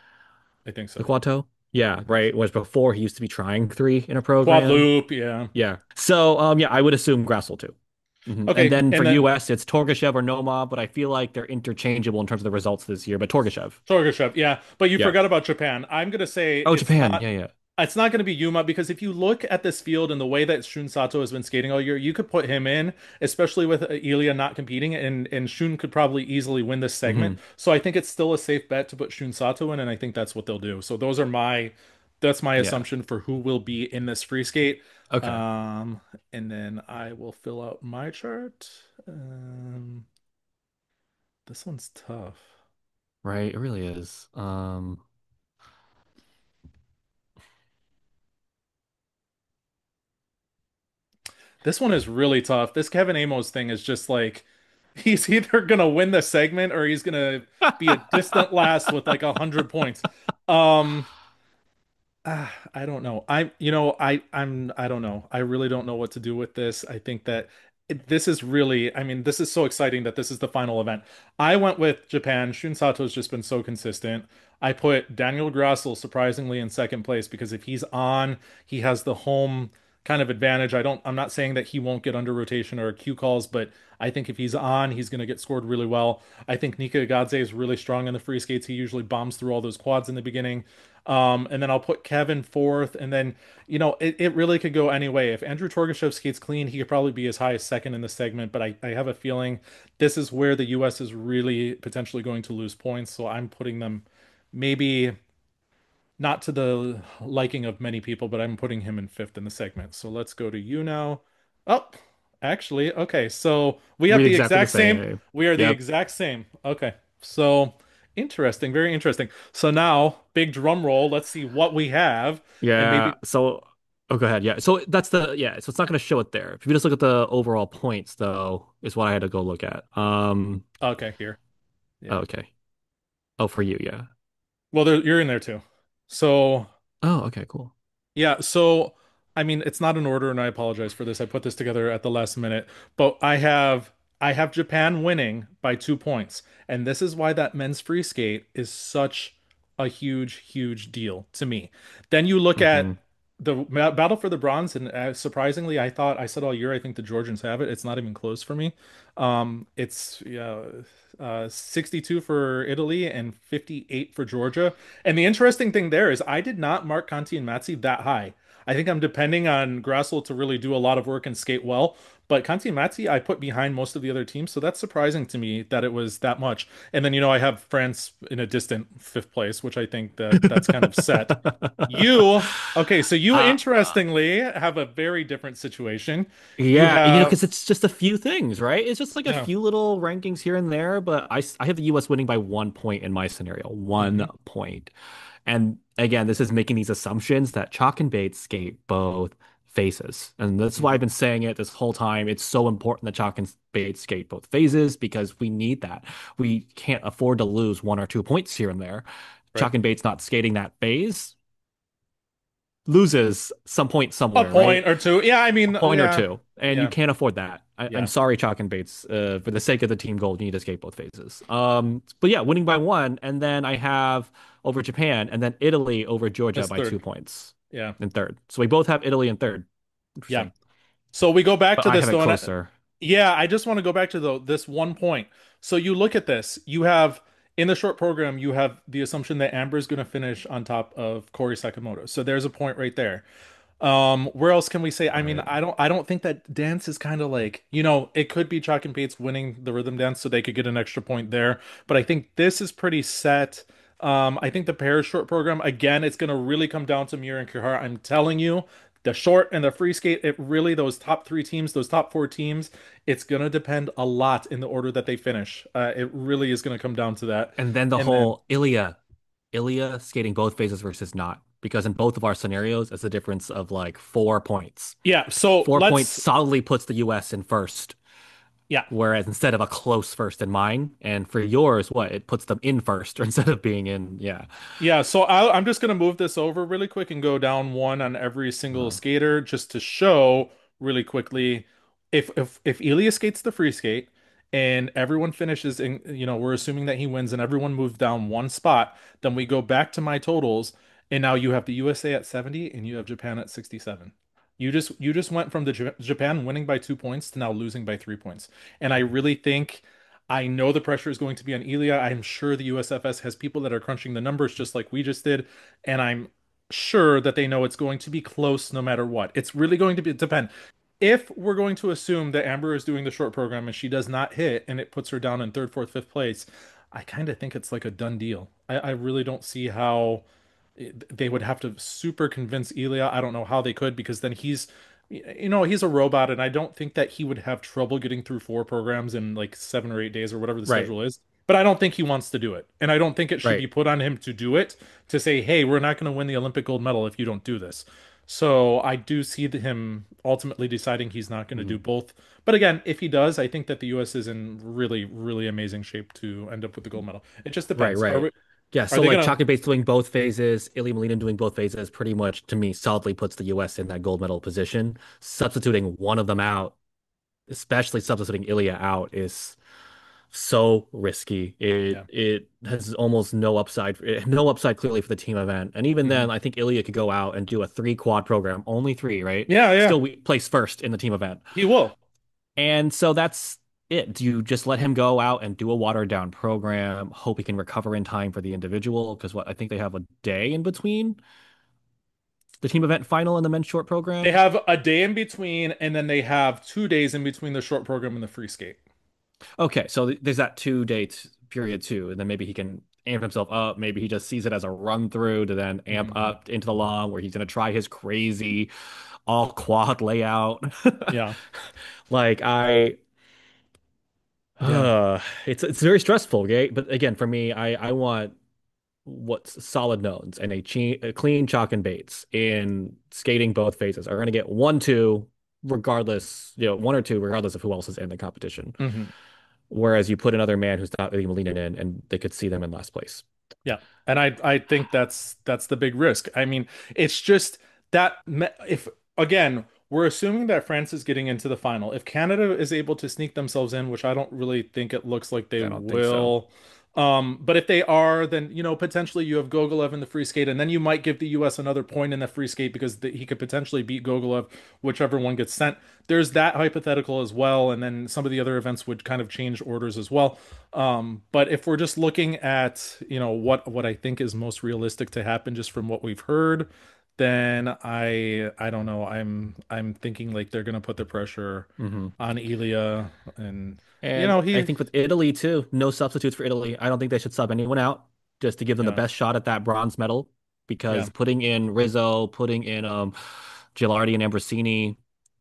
I think the so. quad toe. Yeah, I think right. so. Whereas before he used to be trying three in a Quad program. loop, yeah. Yeah. So yeah, I would assume Grassel too. And Okay, then for and then US, it's Torgashev or Noma, but I feel like they're interchangeable in terms of the results this year. But Torgashev. Torgashev, yeah. But you Yeah. forgot about Japan. I'm gonna say Oh, it's Japan. not. Yeah, yeah. It's not going to be Yuma because if you look at this field and the way that Shun Sato has been skating all year, you could put him in, especially with Ilya not competing, and Shun could probably easily win this segment. Hmm. So I think it's still a safe bet to put Shun Sato in, and I think that's what they'll do. So that's my Yeah. assumption for who will be in this free skate. Okay. Um, and then I will fill out my chart. This one's tough. Right. It really is. This one is really tough. This Kevin Amos thing is just like he's either gonna win the segment or he's gonna be a distant last with like 100 points. Um, I don't know. I don't know. I really don't know what to do with this. I think that this is really, I mean, this is so exciting that this is the final event. I went with Japan. Shun Sato's just been so consistent. I put Daniel Grassel surprisingly in second place because if he's on, he has the home kind of advantage. I'm not saying that he won't get under rotation or Q calls, but I think if he's on, he's going to get scored really well. I think Nika Gadze is really strong in the free skates. He usually bombs through all those quads in the beginning. And then I'll put Kevin fourth, and then it really could go any way. If Andrew Torgashev skates clean, he could probably be as high as second in the segment. But I have a feeling this is where the U.S. is really potentially going to lose points. So I'm putting them maybe not to the liking of many people, but I'm putting him in fifth in the segment. So let's go to you now. Oh, actually, okay. So we have We're the exactly the exact same. same. We are the Yep. exact same. Okay. So interesting, very interesting. So now, big drum roll. Let's see what we have, and Yeah. maybe. So, oh, go ahead. Yeah. So that's the yeah. So it's not going to show it there. If you just look at the overall points, though, is what I had to go look at. Okay, here. Yeah. Okay. Oh, for you, yeah. Well, you're in there too. So Oh, okay, cool. yeah, so I mean it's not in order and I apologize for this. I put this together at the last minute, but I have Japan winning by 2 points. And this is why that men's free skate is such a huge, huge deal to me. Then you look Hmm. at the battle for the bronze, and surprisingly, I said all year I think the Georgians have it. It's not even close for me. It's yeah, 62 for Italy and 58 for Georgia. And the interesting thing there is I did not mark Conti and Matsi that high. I think I'm depending on Grassel to really do a lot of work and skate well. But Conti and Matsi I put behind most of the other teams, so that's surprising to me that it was that much. And then I have France in a distant fifth place, which I think that's kind of set. You, okay, so you Uh, uh, interestingly have a very different situation. You yeah, because have it's just a few things, right? It's just like a yeah. few little rankings here and there, but I have the US winning by 1 point in my scenario, Hmm. 1 point. And again, this is making these assumptions that Chalk and Bates skate both phases. And that's why Hmm. I've been saying it this whole time. It's so important that Chalk and Bates skate both phases because we need that. We can't afford to lose 1 or 2 points here and there. Right. Chalk and Bates not skating that phase loses some point A somewhere, right? point or two. Yeah, I A mean, point or yeah. two, and you Yeah. can't afford that. I'm Yeah. sorry, Chalk and Bates. For the sake of the team goal, you need to skate both phases. But yeah, winning by 1, and then I have over Japan, and then Italy over Georgia That's by two third. points Yeah. in third. So we both have Italy in third. Yeah. Interesting, So we go back but to I this have it though, and closer. yeah, I just want to go back to this 1 point. So you look at this, you have in the short program, you have the assumption that Amber is going to finish on top of Corey Sakamoto. So there's a point right there. Where else can we say? I mean, Right. I don't think that dance is kind of like, it could be Chalk and Bates winning the rhythm dance so they could get an extra point there, but I think this is pretty set. I think the pair short program again, it's gonna really come down to Mir and Kihara. I'm telling you, the short and the free skate, it really those top three teams, those top four teams, it's gonna depend a lot in the order that they finish. It really is gonna come down to that. And then the And then whole Ilya skating both phases versus not, because in both of our scenarios, it's a difference of like 4 points. yeah, so 4 points let's solidly puts the US in first. yeah. Whereas instead of a close first in mine, and for yours, what it puts them in first instead of being in, yeah. Yeah, so I'm just gonna move this over really quick and go down one on every single Uh, skater just to show really quickly if Elias skates the free skate and everyone finishes in, we're assuming that he wins and everyone moves down one spot, then we go back to my totals and now you have the USA at 70 and you have Japan at 67. You just went from the Japan winning by 2 points to now losing by 3 points. And I really think I know the pressure is going to be on Ilya. I'm sure the USFS has people that are crunching the numbers just like we just did, and I'm sure that they know it's going to be close no matter what. It's really going to depend. If we're going to assume that Amber is doing the short program and she does not hit and it puts her down in third, fourth, fifth place, I kind of think it's like a done deal. I really don't see how they would have to super convince Ilya. I don't know how they could because then he's a robot, and I don't think that he would have trouble getting through four programs in like 7 or 8 days or whatever the right, schedule is. But I don't think he wants to do it, and I don't think it should right. be put on him to do it to say, "Hey, we're not going to win the Olympic gold medal if you don't do this." So I do see him ultimately deciding he's not going to do Mhm. both. But again, if he does, I think that the U.S. is in really, really amazing shape to end up with the gold medal. It just Right, depends. Are right. we, Yeah, are so they like gonna? Chalk and Bates doing both phases, Ilya Molina doing both phases, pretty much to me solidly puts the US in that gold medal position. Substituting one of them out, especially substituting Ilya out, is so risky. It Yeah. it has almost no upside clearly for the team event. And even Hmm. then, I think Ilya could go out and do a three quad program, only three, right? Yeah, yeah. Still we place first in the team event. He will. And so that's it. Do you just let him go out and do a watered down program, hope he can recover in time for the individual? Because what I think they have a day in between the team event final and the men's short They program. have a day in between, and then they have 2 days in between the short program and the free skate. Okay, so there's that 2 dates period too, and then maybe he can. amp himself up. Maybe he just sees it as a run through to then amp Hmm. up into the long where he's going to try his crazy all quad layout. Yeah. Like I Yeah. it's very stressful, okay? But again, for me, I want what's solid nodes and a clean chalk and baits in skating both phases are going to get 1-2 regardless, 1 or 2 regardless of who else is in the competition. Hmm. Whereas you put another man who's not even leaning in and they could see them in last place. Yeah. And I think that's the big risk. I mean, it's just that if again, we're assuming that France is getting into the final. If Canada is able to sneak themselves in, which I don't really think it looks like they I don't think so. will, but if they are, then potentially you have Gogolev in the free skate, and then you might give the U.S. another point in the free skate because he could potentially beat Gogolev, whichever one gets sent. There's that hypothetical as well, and then some of the other events would kind of change orders as well. But if we're just looking at, what I think is most realistic to happen just from what we've heard, then I don't know. I'm thinking like they're gonna put the pressure Hmm. on Ilya, and And I he think with Italy too, no substitutes for Italy. I don't think they should sub anyone out just to give them the yeah, best shot at that bronze medal yeah. because putting in Rizzo, putting in Gilardi and Ambrosini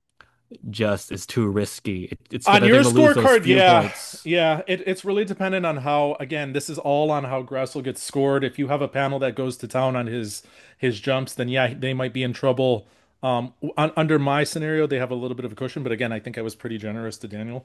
just is too risky. On They're your gonna lose those scorecard, few yeah, points. yeah, it's really dependent on how, again, this is all on how Gressel gets scored. If you have a panel that goes to town on his jumps, then yeah, they might be in trouble. Under my scenario, they have a little bit of a cushion, but again, I think I was pretty generous to Daniel.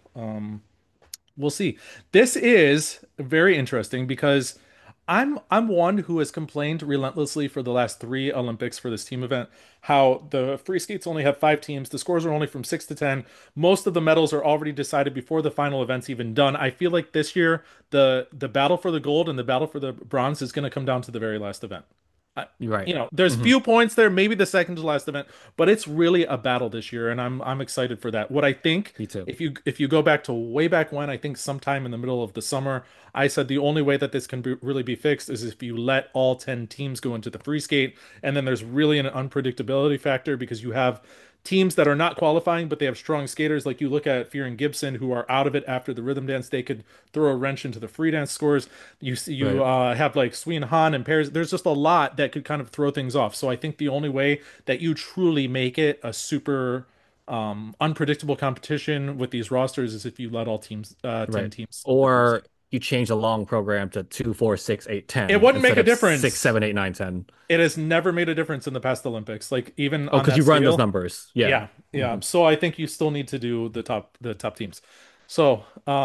We'll see. This is very interesting because I'm one who has complained relentlessly for the last three Olympics for this team event how the free skates only have five teams. The scores are only from 6 to 10. Most of the medals are already decided before the final event's even done. I feel like this year the battle for the gold and the battle for the bronze is going to come down to the very last event. I, You're right. there's Hmm. few points there, maybe the second to last event, but it's really a battle this year, and I'm excited for that. What I think, Me too. if you go back to way back when, I think sometime in the middle of the summer, I said the only way that this can really be fixed is if you let all 10 teams go into the free skate, and then there's really an unpredictability factor because you have teams that are not qualifying, but they have strong skaters. Like you look at Fear and Gibson, who are out of it after the rhythm dance, they could throw a wrench into the free dance scores. You see, you Right. have like Sween Han and pairs. There's just a lot that could kind of throw things off. So I think the only way that you truly make it a super unpredictable competition with these rosters is if you let all teams, 10 Right. teams in the free Or skate. you change the long program to 2, 4, 6, 8, It 10 wouldn't make instead a of 6, difference. 7, 8, 9, 10. It has never made a difference in the past Olympics, like even Oh, on because that you run those scale. numbers. Yeah. Yeah, yeah. Hmm. So I think you still need to do the top teams. So,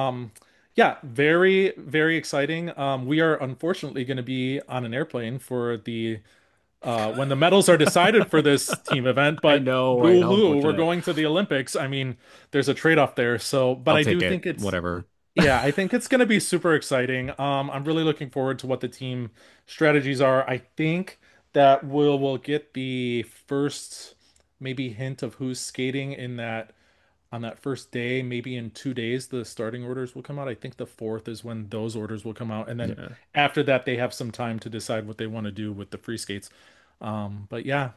yeah, very, very exciting. We are unfortunately going to be on an airplane for the when the medals are decided for this team event, I but know, right? How boo-hoo, we're unfortunate. going to the Olympics. I mean, there's a trade-off there. So, but I'll I do take it. think it's Whatever. yeah, I think it's going to be super exciting. I'm really looking forward to what the team strategies are. I think that we'll get the first maybe hint of who's skating in that on that first day. Maybe in 2 days, the starting orders will come out. I think the fourth is when those orders will come out, and then Yeah. after that, they have some time to decide what they want to do with the free skates. But yeah,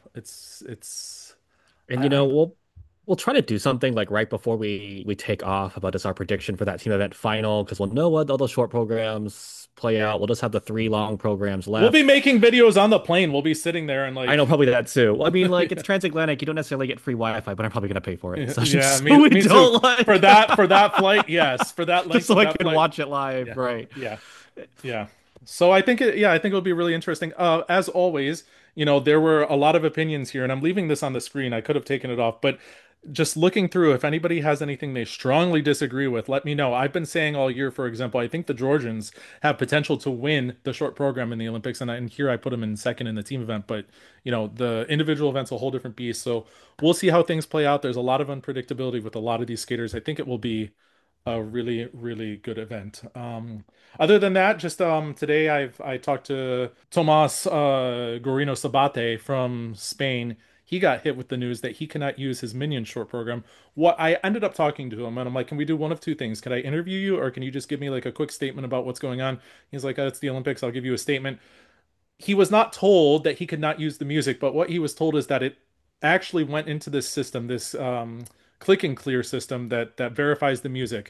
it's And I, I'm we'll try to do something like right before we take off about just our prediction for that team event final because we'll know what all the short programs play out. We'll just have the 3 long programs we'll be left. making videos on the plane. We'll be sitting there and I know like. probably that too. Well, I mean, like Yeah. it's transatlantic. You don't necessarily get free Wi-Fi, but I'm probably gonna pay for it. So, Yeah, so me we me too. don't For like that flight, yes. For that just length so of I that can flight. watch it live, Yeah. right? Yeah. Yeah. So I think it'll be really interesting. As always, there were a lot of opinions here, and I'm leaving this on the screen. I could have taken it off, but just looking through, if anybody has anything they strongly disagree with, let me know. I've been saying all year, for example, I think the Georgians have potential to win the short program in the Olympics, and here I put them in second in the team event, but the individual event's a whole different beast. So we'll see how things play out. There's a lot of unpredictability with a lot of these skaters. I think it will be a really, really good event. Other than that, just today I talked to Tomas Gorino Sabate from Spain. He got hit with the news that he cannot use his Minion short program. What I ended up talking to him and I'm like, can we do one of two things? Can I interview you or can you just give me like a quick statement about what's going on? He's like, oh, it's the Olympics. I'll give you a statement. He was not told that he could not use the music, but what he was told is that it actually went into this system, this click and clear system that verifies the music.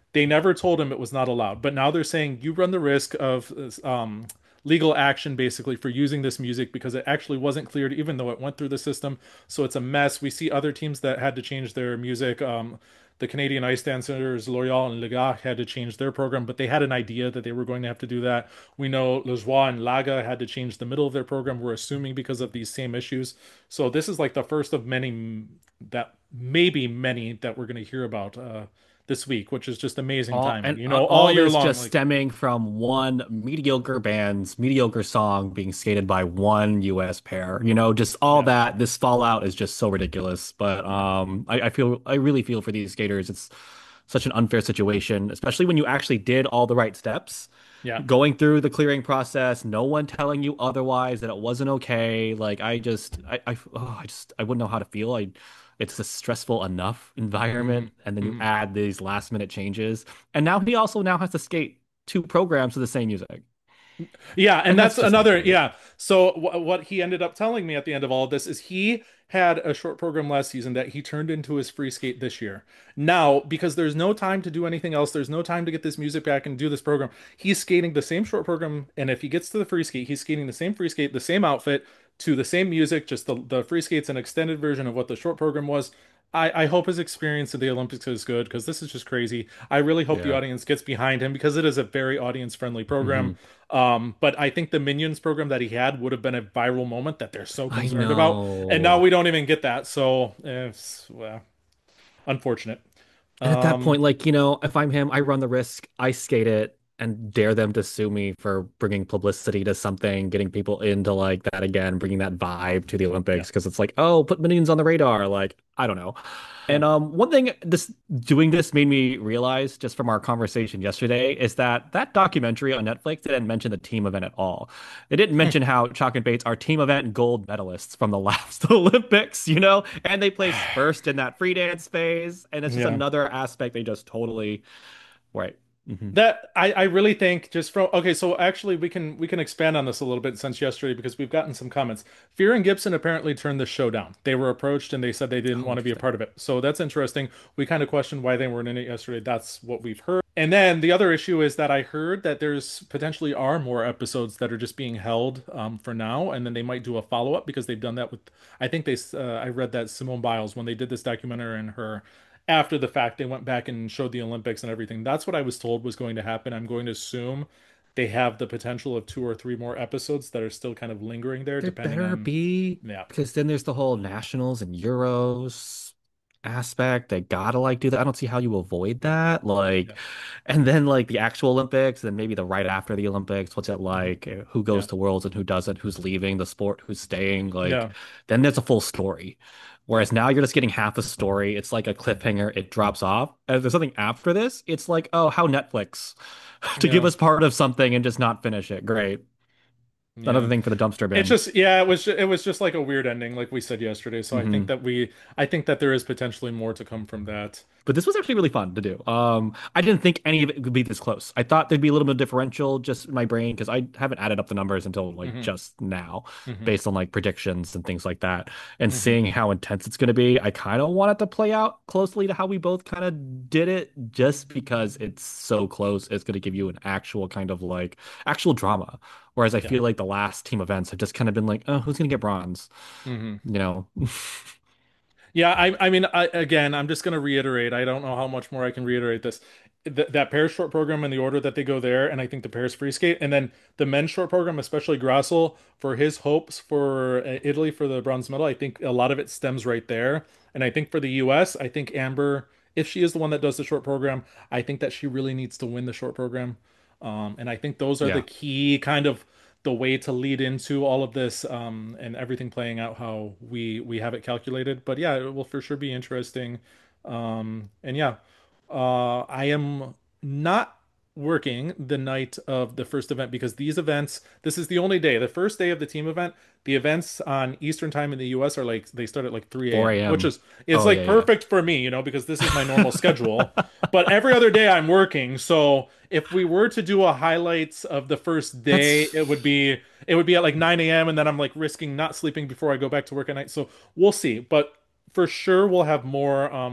They never told him it was not allowed, but now they're saying you run the risk of legal action basically for using this music because it actually wasn't cleared, even though it went through the system. So it's a mess. We see other teams that had to change their music. The Canadian Ice Dancers, L'Oreal and Legac had to change their program, but they had an idea that they were going to have to do that. We know Le Joie and Laga had to change the middle of their program. We're assuming because of these same issues. So this is like the first of many that maybe many that we're going to hear about this week, which is just amazing All timing. and You know, all all year this long, just like stemming from one mediocre band's mediocre song being skated by one US pair. Just all yeah, that, this fallout is just so ridiculous. But yeah, I really feel for these skaters. It's such an unfair situation, especially when you actually did all the right steps. yeah. Going through the clearing process, no one telling you otherwise that it wasn't okay. Like I wouldn't know how to feel. It's a stressful enough Hmm. environment, and then you Hmm. add these last minute changes, and now he also now has to skate two programs to the same music, Yeah, and and that's that's just not another, great. yeah. So what he ended up telling me at the end of all of this is he had a short program last season that he turned into his free skate this year. Now, because there's no time to do anything else, there's no time to get this music back and do this program. He's skating the same short program, and if he gets to the free skate, he's skating the same free skate, the same outfit, to the same music, just the free skate's an extended version of what the short program was. I hope his experience at the Olympics is good because this is just crazy. I really hope the Yeah. audience gets behind him because it is a very audience friendly program. Hmm. But I think the Minions program that he had would have been a viral moment that they're so I concerned about, and now know. we don't even get that. So it's well, unfortunate. And at that Um, point, like, if I'm him, I run the risk, I skate it and dare them to sue me for bringing publicity to something, getting people into like that again, bringing that vibe to the yeah, Olympics because it's like, oh, put Minions on the radar. Like, I don't know. yeah. And one thing this made me realize just from our conversation yesterday is that documentary on Netflix didn't mention the team event at all. It didn't mention how Chalk and Bates are team event gold medalists from the last Olympics, and they placed first in that free dance phase. And it's just Yeah. another aspect they just totally right. Hmm. That I really think just from okay, so actually we can expand on this a little bit since yesterday because we've gotten some comments. Fear and Gibson apparently turned the show down. They were approached and they said they didn't Oh, want to be a interesting. part of it. So that's interesting. We kind of questioned why they weren't in it yesterday. That's what we've heard. And then the other issue is that I heard that there's potentially are more episodes that are just being held for now, and then they might do a follow-up because they've done that with I think I read that Simone Biles when they did this documentary and her after the fact they went back and showed the Olympics and everything. That's what I was told was going to happen. I'm going to assume they have the potential of two or three more episodes that are still kind of lingering there, There depending better on be, yeah, because then there's the whole nationals and Euros aspect. They gotta like do that. I don't see how you avoid that. yeah, And then like the actual Olympics, and then maybe the right after the Olympics. What's it mhm, like? Who yeah, goes to Worlds and who doesn't? Who's leaving the sport? Who's staying? Like, yeah, then there's a full story. yeah, Whereas now you're just getting half a story. It's like a cliffhanger. It drops off. And if there's something after this, it's like, oh, how Netflix to give yeah, us part of something and just not finish it. Great. Another yeah. thing for the dumpster It's bin. just yeah, it was just like a weird ending, like we said yesterday. So Hmm. I think that there is potentially more to come from that. But this was actually really fun to do. I didn't think any of it would be this close. I thought there'd be a little bit of differential just in my brain because I haven't added up the numbers until like Hmm. just now, Hmm. based on like predictions and things like that. And Hmm. seeing how intense it's going to be, I kind of want it to play out closely to how we both kind of did it, just because it's so close. It's going to give you an actual kind of like actual drama. Whereas I Yeah. feel like the last team events have just kind of been like, oh, who's going to get bronze? Hmm. You know? Yeah, I mean, again, I'm just going to reiterate. I don't know how much more I can reiterate this. That Paris short program and the order that they go there, and I think the Paris free skate, and then the men's short program, especially Grassel, for his hopes for Italy for the bronze medal. I think a lot of it stems right there. And I think for the US, I think Amber, if she is the one that does the short program, I think that she really needs to win the short program. And I think those are the Yeah. key kind of the way to lead into all of this and everything playing out how we have it calculated. But yeah, it will for sure be interesting. And yeah, I am not working the night of the first event because these events, this is the only day, the first day of the team event. The events on Eastern time in the US are like they start at like 3 a.m., 4 which a.m. is it's Oh, like yeah, yeah. perfect for me, because this is my normal schedule. But every other day I'm working, so if we were to do a highlights of the first day, That's it would be at like 9 a.m. and then I'm like risking not sleeping before I go back to work at night. So we'll see. But for sure we'll have more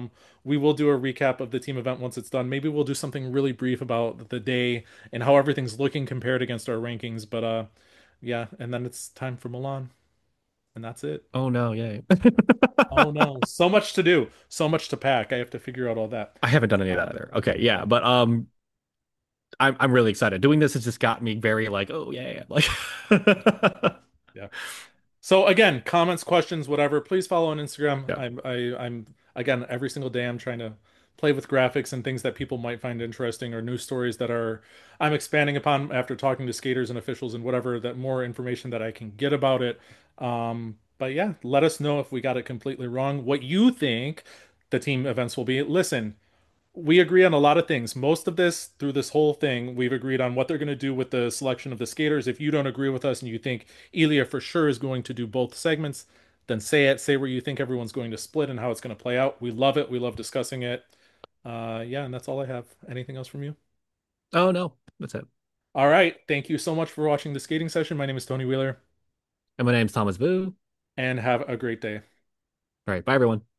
we will do a recap of the team event once it's done. Maybe we'll do something really brief about the day and how everything's looking compared against our rankings. But yeah, and then it's time for Milan, and that's it. Oh no, yay. Oh no, so much to do, so much to pack. I have to figure out all that. I haven't done any of that Um, either. Okay, yeah, but I'm really excited. Doing this has just got me very like, oh yeah, like yeah. So again, comments, questions, whatever, please follow on Instagram. yeah. I'm again every single day I'm trying to play with graphics and things that people might find interesting or news stories that are I'm expanding upon after talking to skaters and officials and whatever that more information that I can get about it. But yeah, let us know if we got it completely wrong, what you think the team events will be. Listen, we agree on a lot of things. Most of this, through this whole thing, we've agreed on what they're going to do with the selection of the skaters. If you don't agree with us and you think Elia for sure is going to do both segments, then say it. Say where you think everyone's going to split and how it's going to play out. We love it. We love discussing it. Yeah, and that's all I have. Anything else from you? Oh no, that's it. All right. Thank you so much for watching the skating session. My name is Tony Wheeler, And my name's Thomas Vu. and have a great day. All right, bye everyone.